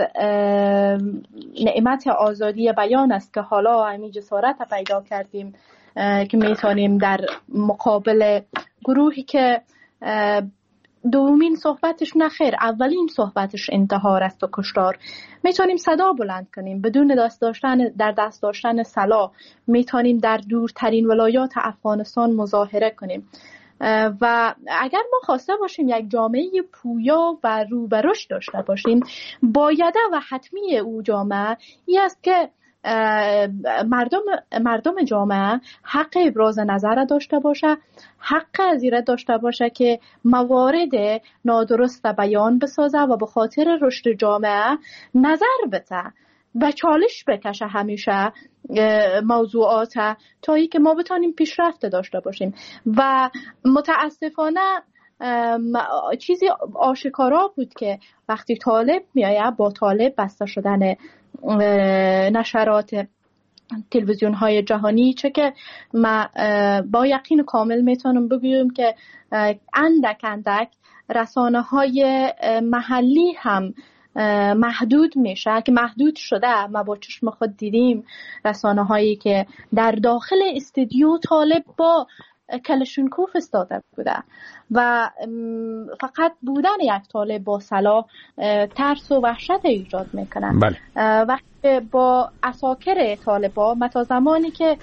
D: نعمت آزادی بیان است که حالا همین جسارت پیدا کردیم که میتونیم در مقابل گروهی که دومین صحبتش نخیر اولین صحبتش انتحار است و کشتار، میتونیم صدا بلند کنیم بدون دست داشتن در دست داشتن سلاح، میتونیم در دورترین ولایات افغانستان مظاهره کنیم و اگر ما خواسته باشیم یک جامعه پویا و رو به رشد داشته باشیم، بایده و حتمی او جامعه این است که مردم مردم جامعه حق ابراز نظر داشته باشه، حق ازیره داشته باشه که موارد نادرست بیان بسازه و به خاطر رشد جامعه نظر بده و چالش بکشه همیشه موضوعات تا ای که ما بتانیم پیشرفت داشته باشیم. و متاسفانه چیزی آشکارا بود که وقتی طالب میایه با طالب بسته شدن نشرات تلویزیون های جهانی، چه که ما با یقین کامل میتونم بگویم که اندک اندک رسانه های محلی هم محدود میشه که محدود شده. ما با چشم خود دیدیم رسانه هایی که در داخل استودیو طالب با کلشنکوف استاده بوده و فقط بودن یک طالب با سلاح ترس و وحشت ایجاد میکنه.
C: بله.
D: وقتی با عساکر طالبا متا زمانی که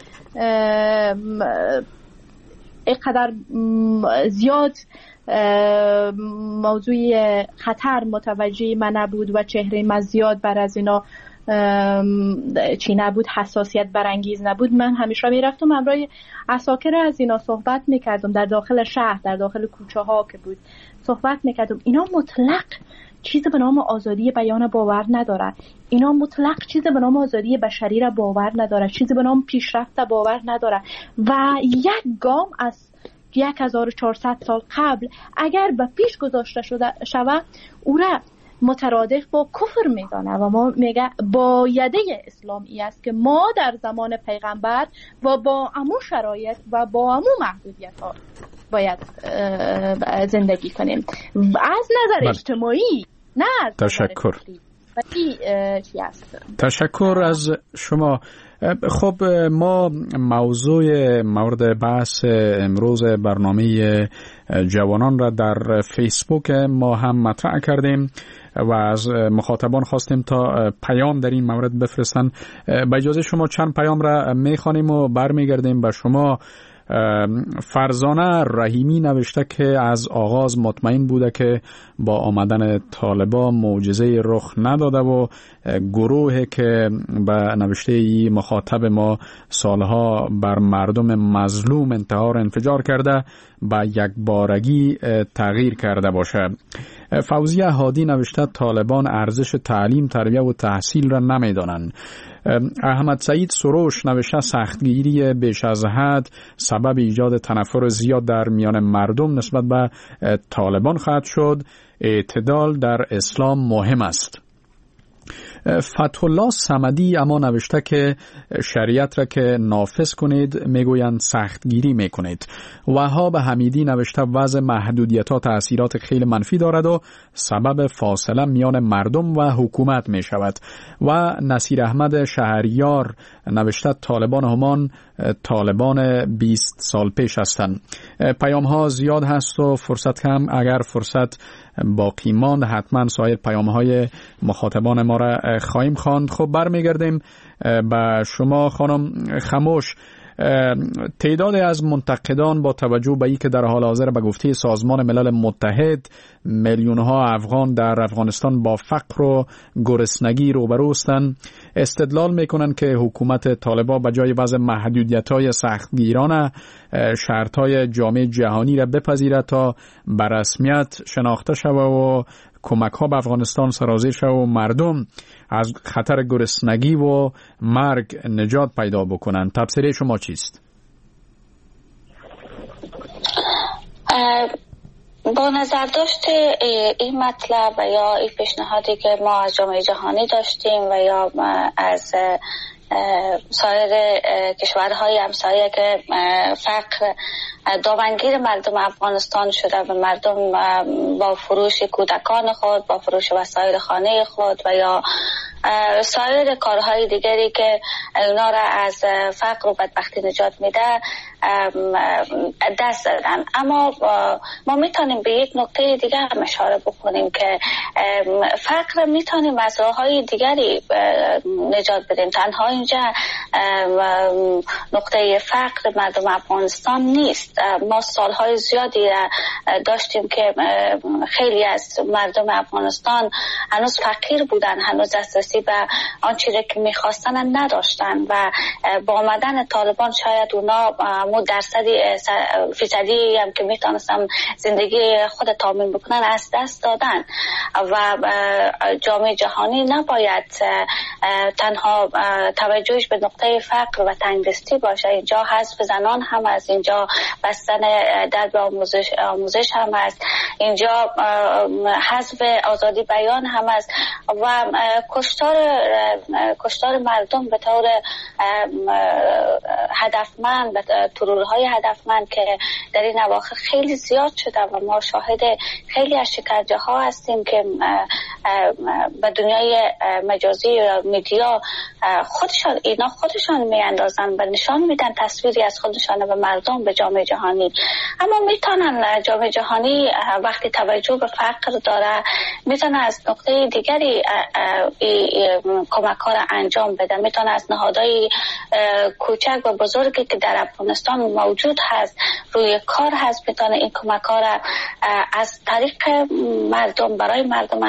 D: اینقدر زیاد موضوع خطر متوجه من نبود و چهره من زیاد بر از اینا چی نبود، حساسیت برانگیز نبود، من همیشه میرفتم همراه عساکر از اینا صحبت میکردم، در داخل شهر، در داخل کوچه ها که بود صحبت میکردم. اینا مطلق چیز به نام آزادی بیان باور نداره، اینا مطلق چیز به نام آزادی بشری را باور نداره، چیز به نام پیشرفت باور نداره و یک گام از یک هزار و چهارصد سال قبل اگر به پیش گذاشته شده شود او را مترادف با کفر میدانه و ما میگه بایده اسلامی است که ما در زمان پیغمبر و با امو شرایط و با امو محدودیت ها باید زندگی کنیم از نظر اجتماعی، نه از
C: تشکر.
D: است.
C: تشکر از شما. خب ما موضوع مورد بحث امروز برنامه جوانان را در فیسبوک ما هم مطرح کردیم و از مخاطبان خواستیم تا پیام در این مورد بفرستن. با اجازه شما چند پیام را میخوانیم و برمیگردیم به شما. فرزانه رحیمی نوشته که از آغاز مطمئن بوده که با آمدن طالبان معجزه رخ نداده و گروهی که به نوشته ای مخاطب ما سالها بر مردم مظلوم انتحار انفجار کرده با یک بارگی تغییر کرده باشه. فوزیه هادی نوشته طالبان ارزش تعلیم، تربیه و تحصیل را نمیدانند. احمد سعید سروش نوشته سختگیری بیش از حد سبب ایجاد تنفر زیاد در میان مردم نسبت به طالبان خواهد شد. اعتدال در اسلام مهم است. فتح الله صمدی اما نوشته که شریعت را که نافذ کنید میگویند سختگیری میکنید. وهاب حمیدی نوشته وضع محدودیت ها تأثیرات خیلی منفی دارد و سبب فاصله میان مردم و حکومت می شود. و نصیر احمد شهریار نوشته طالبان همان طالبان بیست سال پیش هستند. پیام ها زیاد هست و فرصت کم، اگر فرصت باقی ماند حتما سایر پیام های مخاطبان ما را خواهیم خواند. خب برمیگردیم به شما خانم خموش. تعداد از منتقدان با توجه به اینکه در حال حاضر به گفته سازمان ملل متحد میلیون ها افغان در افغانستان با فقر و گرسنگی روبرو هستند، استدلال میکنند که حکومت طالبان به جای وضع محدودیت‌های سختگیرانه شرط‌های جامعه جهانی را بپذیرد تا به رسمیت شناخته شود و کمک‌ها به افغانستان سرازیر شود و مردم از خطر گرسنگی و مرگ نجات پیدا بکنند. تفسیر شما چیست؟
E: با نظر داشت این مطلب و یا این پیشنهادی که ما از جامعه جهانی داشتیم و یا از سایر کشورهای همسایه که فقر دامنگیر مردم افغانستان شده و مردم با فروش کودکان خود، با فروش وسایل خانه خود و یا سایر کارهای دیگری که اونا را از فقر و بدبختی نجات میده دست دادن. اما ما میتونیم به یک نکته دیگر هم اشاره بکنیم که فقر میتونیم از راههای دیگری نجات بدیم. تنها اینجا نقطه فقر مردم افغانستان نیست. ما سالهای زیادی داشتیم که خیلی از مردم افغانستان هنوز فقیر بودن، هنوز دسترسی به آنچه که میخواستن نداشتن و با آمدن طالبان شاید اونا مو درصدی فیصدی هم که میتونستم زندگی خود تامین بکنن از دست دادن. و جامعه جهانی نباید تنها توجهش به نقطه فقر و تنگدستی باشه. اینجا حذف زنان هم از اینجا بستن درب آموزش آموزش هم هست، اینجا حذف آزادی بیان هم هست و کشتار کشتار مردم به طور هدفمند، به ترورهای هدفمند که در این اواخر خیلی زیاد شده و ما شاهد خیلی از شکنجه ها هستیم که به دنیای مجازی و میدیا خودشان اینا خودشان میاندازن و نشان میدن تصویری از خودشان به مردم، به جامعه جهانی. اما میتونن جامعه جهانی وقتی توجه به فقر داره میتونه از نقطه دیگری کمک ها را انجام بدن، میتونه از نهادهای کوچک و بزرگی که در افغانستان موجود هست روی کار هست، میتونه این کمک ها را از طریق مردم برای مردم انجام بده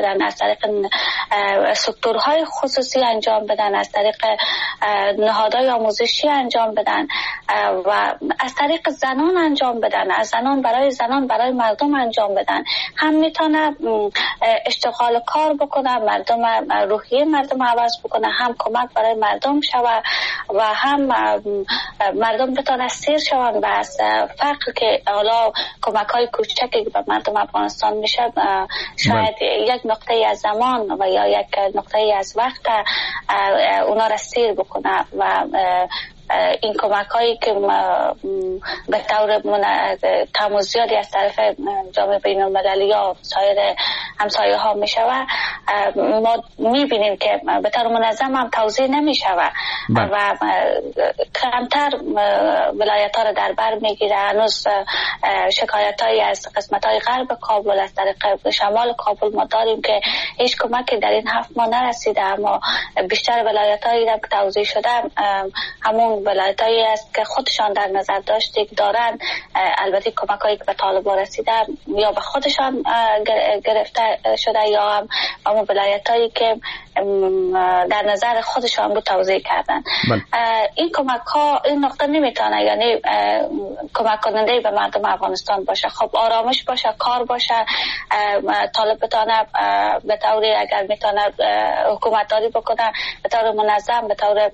E: بدن، از طریق سکتورهای خصوصی انجام بدن، از طریق نهادهای آموزشی انجام بدن و از طریق زنان انجام بدن، از زنان برای زنان برای مردم انجام بدن. هم میتونه اشتغال کار بکنه، مردم روحیه مردم عوض بکنه، هم کمک برای مردم شوه و هم مردم بتونه سیر شوند و از فقر که حالا کمک های کوچکی به مردم افغانستان میشه شاید یک نقطه از زمان و یا یک نقطه از وقت اونا را سیر بکنه و این کمک هایی که به طور کم و زیادی از طرف جامعه بین المللی یا سایر همسایه ها می شود، ما می بینیم که به طور منظم هم توزیع نمی شود و کمتر ولایت ها را در بر می گیره. هنوز شکایت هایی از قسمت های غرب کابل، از طریق شمال کابل ما داریم که هیچ کمکی در این هفت ماه نرسیده، اما بیشتر ولایت هایی که توزیع شده همون ولایتایی است که خودشان در نظر داشته دارن. البته کمکایی که به طالبان رسیده یا به خودشان گرفته شده یا هم اما ولایتایی که در نظر خودشان بود توزیع کردن. این کمک ها این نقطه نمیتونه یعنی کمک کننده به مردم افغانستان باشه. خب آرامش باشه، کار باشه، طالب بتونه به طوری اگر میتونه حکومت داری بکنه به طور منظم، به طور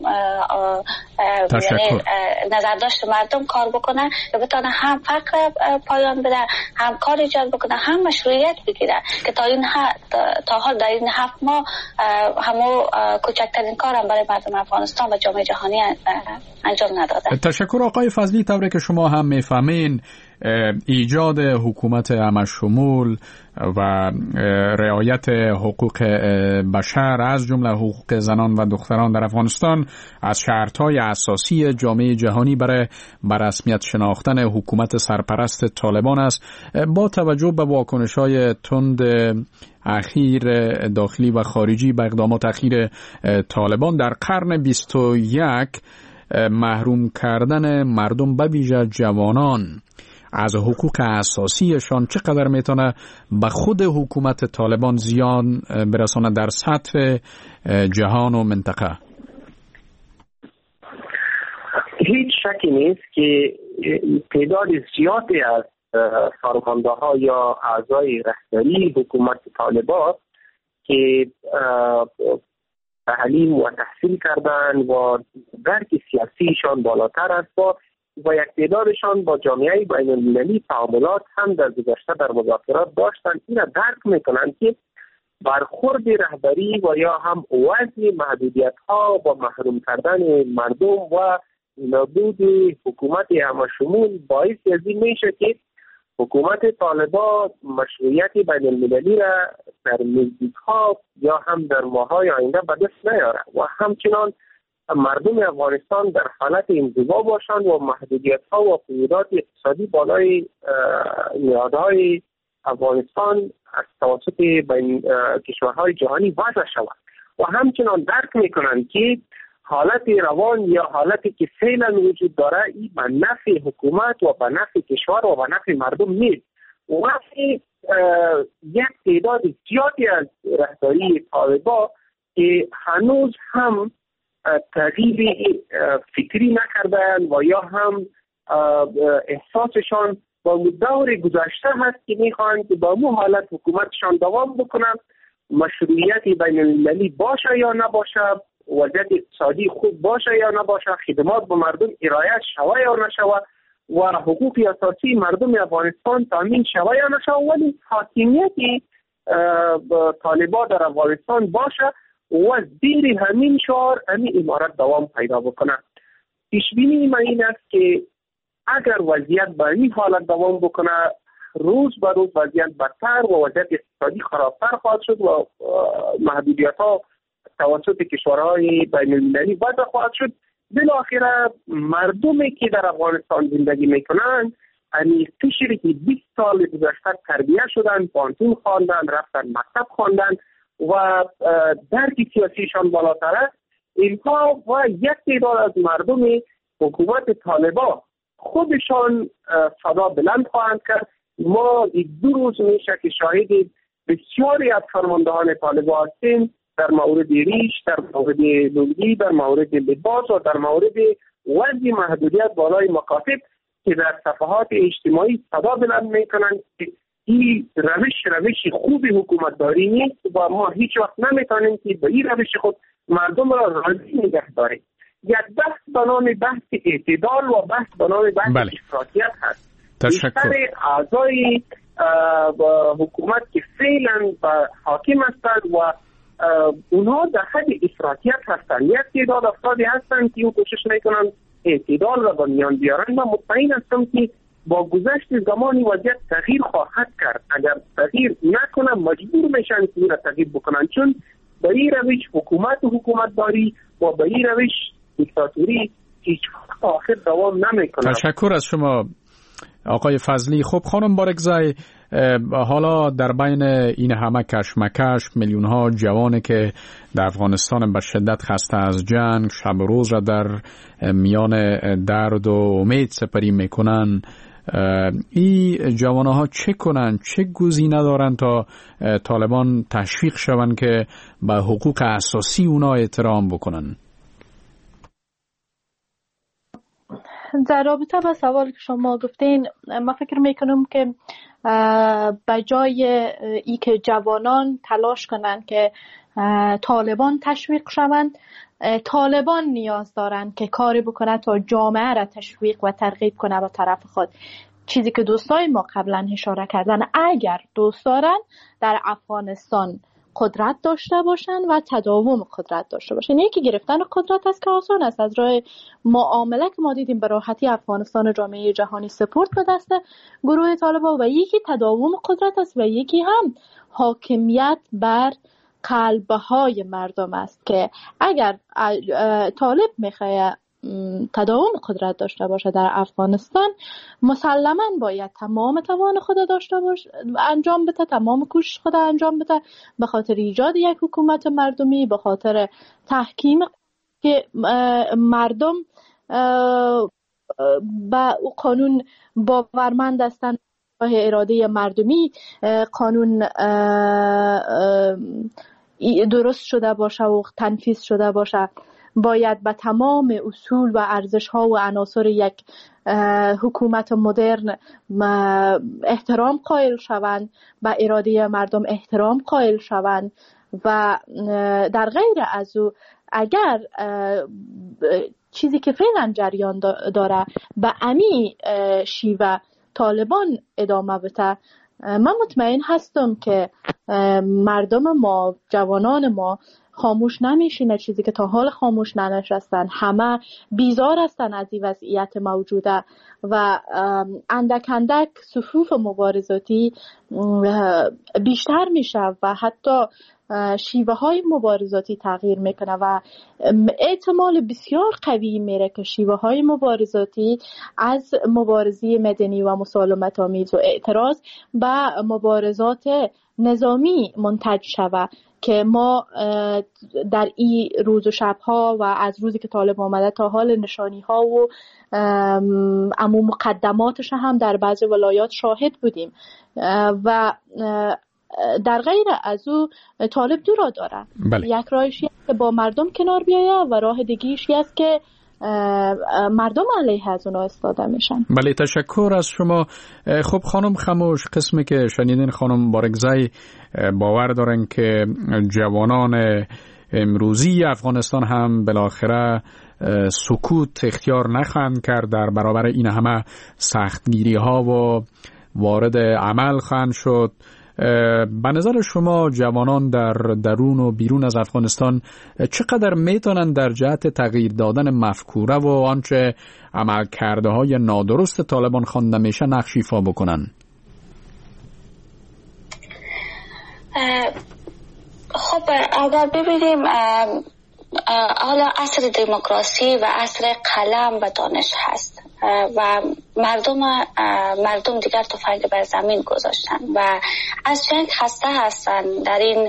E: یعنی نظرداشت مردم کار بکنه و بتونه هم فقر پایان بده، هم کار ایجاد بکنه، هم مشروعیت بگیره که تا این تا حال در این هفت ماه همو کوچکترین کارم برای مردم افغانستان و جامعه جهانی انجام نداده.
C: تشکر آقای فضلی. طوری که شما هم میفهمین ایجاد حکومت همشمول و رعایت حقوق بشر از جمله حقوق زنان و دختران در افغانستان از شرطهای اساسی جامعه جهانی برای بررسمیت شناختن حکومت سرپرست طالبان است. با توجه به واکنش‌های تند اخیر داخلی و خارجی به اقدامات اخیر طالبان در قرن بیست و یک، محروم کردن مردم به ویژه جوانان از حقوق اساسیشان چقدر میتونه به خود حکومت طالبان زیان برسانه در سطح جهان و منطقه؟
F: هیچ شکی نیست که تعداد زیادی از فرمانده ها یا اعضای رهبری حکومت طالبان که تعلیم و تحصیل کردن و درک سیاسیشان بالاتر است با و یک تعدادشان با جامعه بین المللی تعاملات هم در گذشته در مذاکرات داشتن، این را درک میکنند که برخورد رهبری و یا هم وضع محدودیت ها و محروم کردن مردم و نبود حکومت همشمول باعث از این میشه که حکومت طالبان مشروعیت بین المللی را در نزدیک ها یا هم در ماهای آینده به دست نیاره و همچنان مردم افغانستان در حالت انزوا باشند و محدودیت ها و قیودات اقتصادی بالای نهادهای افغانستان از توسط بین کشورهای جهانی وضع شود و همچنان درک میکنند که حالت روان یا حالتی که فعلا وجود داره این به نفع حکومت و به نفع کشور و به نفع مردم نیست. وقتی یک تعداد زیادی از رهبری طالبان که هنوز هم تغییر فکری نکردن و یا هم احساسشان با دور گذشته هست که میخوان که با مو حالت حکومتشان دوام بکنن، مشروعیت بین المللی باشه یا نباشه، وضعیت اقتصادی خوب باشه یا نباشه، خدمات به مردم ارائه شوه یا نشوه و حقوق اساسی مردم افغانستان تامین شوه یا نشوه، ولی حاکمیت طالبان در افغانستان باشه و زیر همین شعار همین امارت دوام پیدا بکنه. پیشبینی من این است که اگر وضعیت به این حالت دوام بکنه روز به روز وضعیت بدتر و وضعیت اقتصادی خرابتر خواهد شد و محدودیت ها توسط کشورهای بین المللی وضع خواهد شد. بالاخره مردمی که در افغانستان زندگی میکنن یعنی کشوری که بیست سال گذشته تربیت شدن، پانتون خواندن، رفتن مکتب خواندن و درک سیاسیشان بالاتر است، اینها و یک تعداد از مردم حکومت طالبان خودشان صدا بلند خواهند کرد. ما دو روز میشه که شاهد بسیاری از فرماندهان طالبان هستیم در مورد ریش، در مورد لنگی، در مورد لباس و در مورد وضع محدودیت بالای مکاتب که در صفحات اجتماعی صدا بلند میکنند که این روش روش خوب حکومتداری نیست و ما هیچ وقت نمیتونیم که به این روش خود مردم را راضی نگه داریم. یک بحث به نام بحث اعتدال و بحث به نام بحث
C: بله.
F: افراطیت هست.
C: تشکر.
F: بیشتر اعضای حکومت که فعلا حاکم هستند و اونها در حد افراطیت هستند. یک تعداد افرادی هستند که او کوشش میکنند اعتدال را به میان بیارند. من مطمئن هستم که با گذشت زمانی وضعیت تغییر خواهد کرد. اگر تغییر نکنن مجبور میشن که را تغییر بکنن، چون به این روش حکومت و حکومتداری و به این روش دیکتاتوری هیچ وقت آخر دوام نمیکنه.
C: تشکر از شما آقای فضلی. خب خانم بارگزای، حالا در بین این همه کشمکش میلیون ها جوانی که در افغانستان به شدت خسته از جنگ شب و روز را در میان درد و امید سپری میکنن، این جوانها چه کنن، چه گزینه دارن تا طالبان تشویق شون که به حقوق اساسی اونا احترام بکنن؟
D: در رابطه با سوالی که شما گفتین، من فکر میکنم که به جای ای که جوانان تلاش کنند که طالبان تشویق شوند، طالبان نیاز دارند که کاری بکنه تا جامعه را تشویق و ترغیب کنه به طرف خود. چیزی که دوستای ما قبلا اشاره کردن، اگر دوست دارن در افغانستان قدرت داشته باشن و تداوم قدرت داشته باشن. یکی گرفتن قدرت است که آسان است، از راه معامله که ما دیدیم به راحتی افغانستان و جامعه جهانی سپرد به دست گروه طالبان، و یکی تداوم قدرت است و یکی هم حاکمیت بر قلبهای مردم است که اگر طالب میخواد تداوم قدرت داشته باشه در افغانستان، مسلماً باید تمام توان خود داشته باشه، انجام بده، تمام کوشش خود انجام بده به خاطر ایجاد یک حکومت مردمی، به خاطر تحکیم که مردم با قانون باورمند هستند، اراده مردمی قانون درست شده باشه و تنفیذ شده باشه. باید به تمام اصول و ارزش‌ها و عناصر یک حکومت مدرن احترام قائل شوند، به اراده مردم احترام قائل شوند و در غیر از او اگر چیزی که فعلا جریان داره به امی شیوه طالبان ادامه بده، من مطمئن هستم که مردم ما، جوانان ما خاموش نمیشینه. چیزی که تا حال خاموش ننشستن، همه بیزار هستن از این وضعیت موجوده و اندک اندک صفوف مبارزاتی بیشتر میشه و حتی شیوه های مبارزاتی تغییر میکنه و احتمال بسیار قوی میره که شیوه های مبارزاتی از مبارزه مدنی و مسالمت آمیز و اعتراض به مبارزات نظامی منتج شوه که ما در این روز و شبها و از روزی که طالب آمده تا حال نشانی ها و عموم مقدماتش هم در بعض ولایات شاهد بودیم و در غیر از او طالب دو راه داره.
C: بله.
D: یک راهش است که با مردم کنار بیایه و راه دیگه‌ایش است که مردم علیه از اونا استفاده میشن.
C: بله، تشکر از شما. خب خانم خموش، قسمی که شنیدین خانم بارگزای باور دارن که جوانان امروزی افغانستان هم بالاخره سکوت اختیار نخواهند کرد در برابر این همه سختگیری ها و وارد عمل خواهند شد. به نظر شما جوانان در درون و بیرون از افغانستان چقدر میتونن در جهت تغییر دادن مفکوره و آنچه عمل کرده های نادرست طالبان خوانده میشه نقش ایفا بکنن؟
E: خب اگر ببینیم حالا عصر دموکراسی و عصر قلم و دانش هست و مردم مردم دیگر تفنگ بر زمین گذاشتن و از جنگ خسته هستن. در این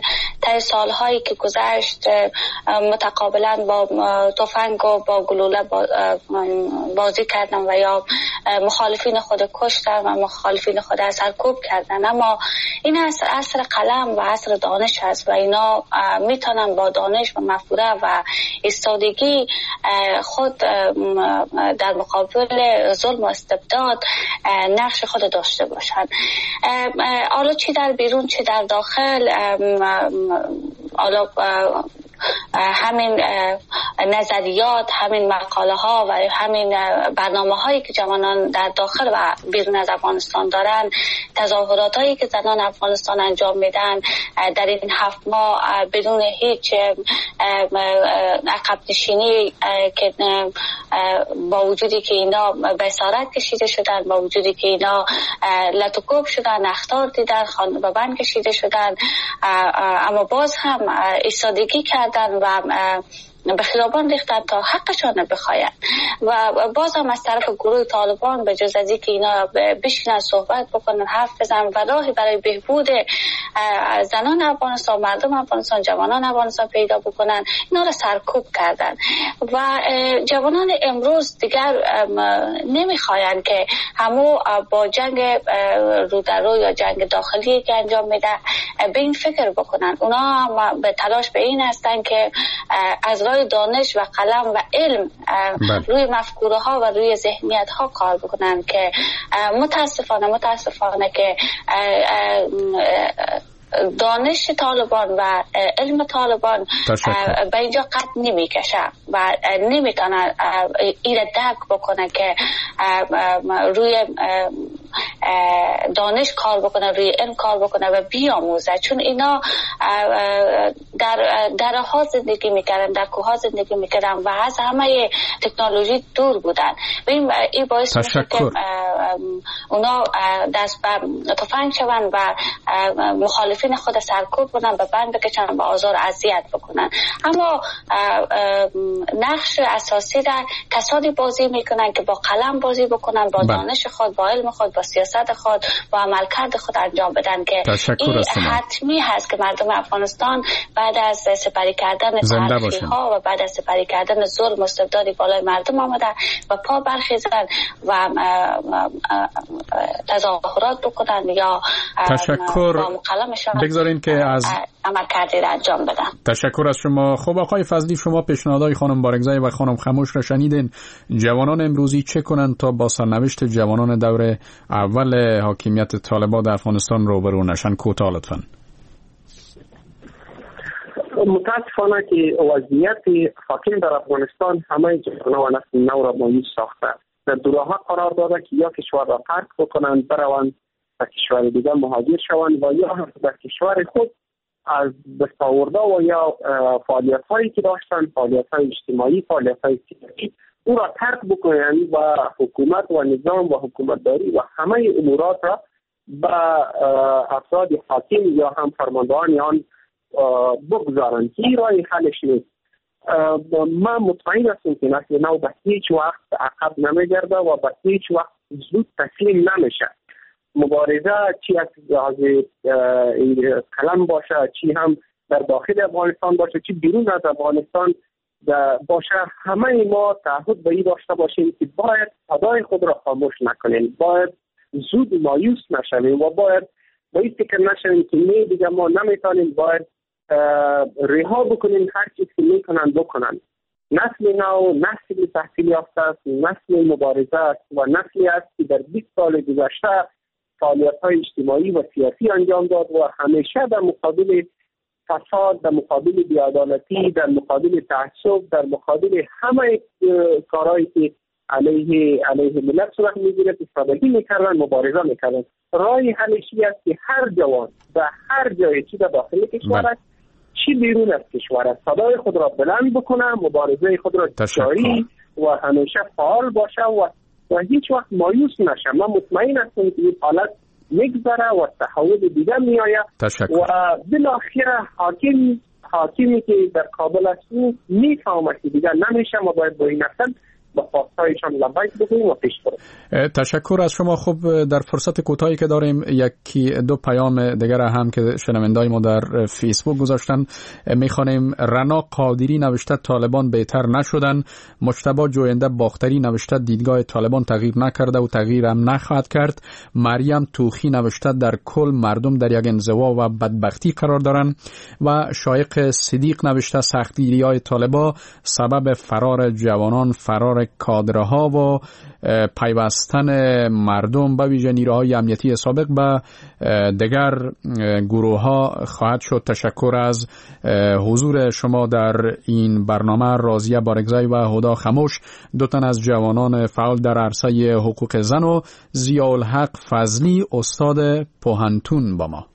E: سالهایی که گذشت متقابلا با تفنگ و با گلوله بازی کردن و یا مخالفین خود کشتن و مخالفین خود سرکوب کردن. اما این عصر عصر قلم و عصر دانش است و اینا میتونن با دانش و مفکوره و ایستادگی خود در مقابل ظلم و استبداد نقش خود داشته باشند. حالا چی در بیرون چی در داخل، حالا همین نظریات، همین مقاله ها و همین برنامه هایی که جوانان در داخل و بیرون از افغانستان دارن، تظاهرات هایی که زنان افغانستان انجام میدن در این هفت ماه بدون هیچ عقب نشینی، که با وجودی که اینا به اسارت کشیده شدن، با وجودی که اینا لطوکوب شدن، اخطار دیدن، خانه به بند کشیده شدن، اما باز هم ایستادگی کردن و به خیابان ریختن تا حقشان بخواین. و باز هم از طرف گروه طالبان به جز از اینکه اینا بشینن صحبت بکنن، حرف بزنن و راهی برای بهبود زنان افغانستان، مردم افغانستان، جوانان افغانستان پیدا بکنن، اینا را سرکوب کردن. و جوانان امروز دیگر نمیخواین که همو با جنگ رو در رو یا جنگ داخلی که انجام میده به این فکر بکنن. اونا به تلاش به این هستن که از راه دانش و قلم و علم روی مفکوره ها و روی ذهنیت ها کار بکنن، که متاسفانه متاسفانه که دانش طالبان و علم طالبان به اینجا قد نمی کشه و نمی تونه ایره درک بکنه که روی دانش کار بکنه، روی علم کار بکنه و بیاموزه. چون اینا در درها زندگی میکردن، در کوها زندگی میکردن و از همه تکنولوژی دور بودن. این ای باعث میشه که اونا دست به تفنگ شون و مخالفین خود سرکوب کنن، به بند بکشن، به آزار اذیت بکنن. اما نقش اساسی در کسانی بازی میکنن که با قلم بازی بکنن، با دانش خود، با علم خود، با سیاست خود، با عملکرد خود انجام بدن، که این حتمی هست که مردم افغانستان بعد از سپری کردن تاریخی ها و بعد از سپری کردن ظلم و استبدادی بالای مردم آمده و پا برخیزن و تظاهرات بکنن یا
C: تشکر
E: با قلمشان
C: بگذارین که از
E: عملکردی را انجام بدن.
C: تشکر از شما. خب آقای فضلی، شما پیشنهادهای خانم بارگزای و خانم خموش را شنیدین. جوانان امروزی چه کنند تا با سرنوشت جوانان دور اول حاکمیت طالبان در افغانستان روبرو نشن؟ کوتاه لطفاً.
F: متاسفانه که وضعیت حاکم در افغانستان همه جوانان و نسل نو را مایوس ساخته. در دوراها قرار داده که یا کشور را ترک بکنند، بروند به کشور دیگر مهاجر شوند و یا هم در کشور خود از دستاورده و یا فعالیت هایی که داشتن، فعالیت های اجتماعی، فعالیت های سیاسی، او را ترک بکنند و حکومت و نظام و حکومتداری و همه امورات را به افراد حاکم یا هم فرماندهان آن بگذارند. این راه حلش نیست. من مطمئن هستم که نسل نو به هیچ وقت عقب نمیگرده و به هیچ وقت زود تسلیم نمیشه. مبارزه چی از قلم باشه، چی هم در داخل افغانستان باشه، چی بیرون از افغانستان باشه، همه ما تعهد به این داشته باشیم که باید صدای خود را خاموش نکنیم، باید زود مایوس نشویم و باید به این فکر نشویم که نه دیگه ما نمیتونیم، باید رها بکنیم هر چیزی که میکنن بکنن. نسل نو نسل تحصیل یافته است، نسل مبارزه است و نسلی است که در بیست سال گذشته فعالیت‌های اجتماعی و سیاسی انجام داد و همیشه در مقابل فساد، در مقابل بی‌عدالتی، در مقابل تعصب، در مقابل همه کارهایی که علیه علیه ملت صورت میگیره استفاده میکردن، مبارزه میکردن. راه حلش است که هر جوان در هر جای، چی در داخل کشور است چی بیرون از کشور است، صدای خود را بلند بکنه، مبارزه خود را جاری و همیشه فعال باشه و و هیچ وقت مایوس نشه. من مطمئن هستم که این حالت میگذره و تحول دیگه میآید و بالاخره حاکم حاکمی که در کابل است میفهمه که دیگه نمیشه، ما باید با این نسل به خواستایشان لبیک بگوییم و پیش بریم.
C: تشکر از شما. خوب، در فرصت کوتاهی که داریم یکی دو پیام دیگر هم که شنوندای ما در فیسبوک گذاشتن میخوانیم. رنا قادری نوشته طالبان بهتر نشدن. مجتبی جوینده باختری نوشته دیدگاه طالبان تغییر نکرده و تغییر هم نخواهد کرد. مریم توخی نوشته در کل مردم در یک انزوا و بدبختی قرار دارن. و شایق صدیق نوشته سختگیری‌های طالبان سبب فرار جوانان، فرار کادرها و پیوستن مردم به ویژه نیروهای امنیتی سابق به دیگر گروه ها خواهد شد. تشکر از حضور شما در این برنامه. راضیه بارگزای و هدا خموش، دو تن از جوانان فعال در عرصه حقوق زن، و ضیاءالحق فضلی استاد پوهنتون با ما.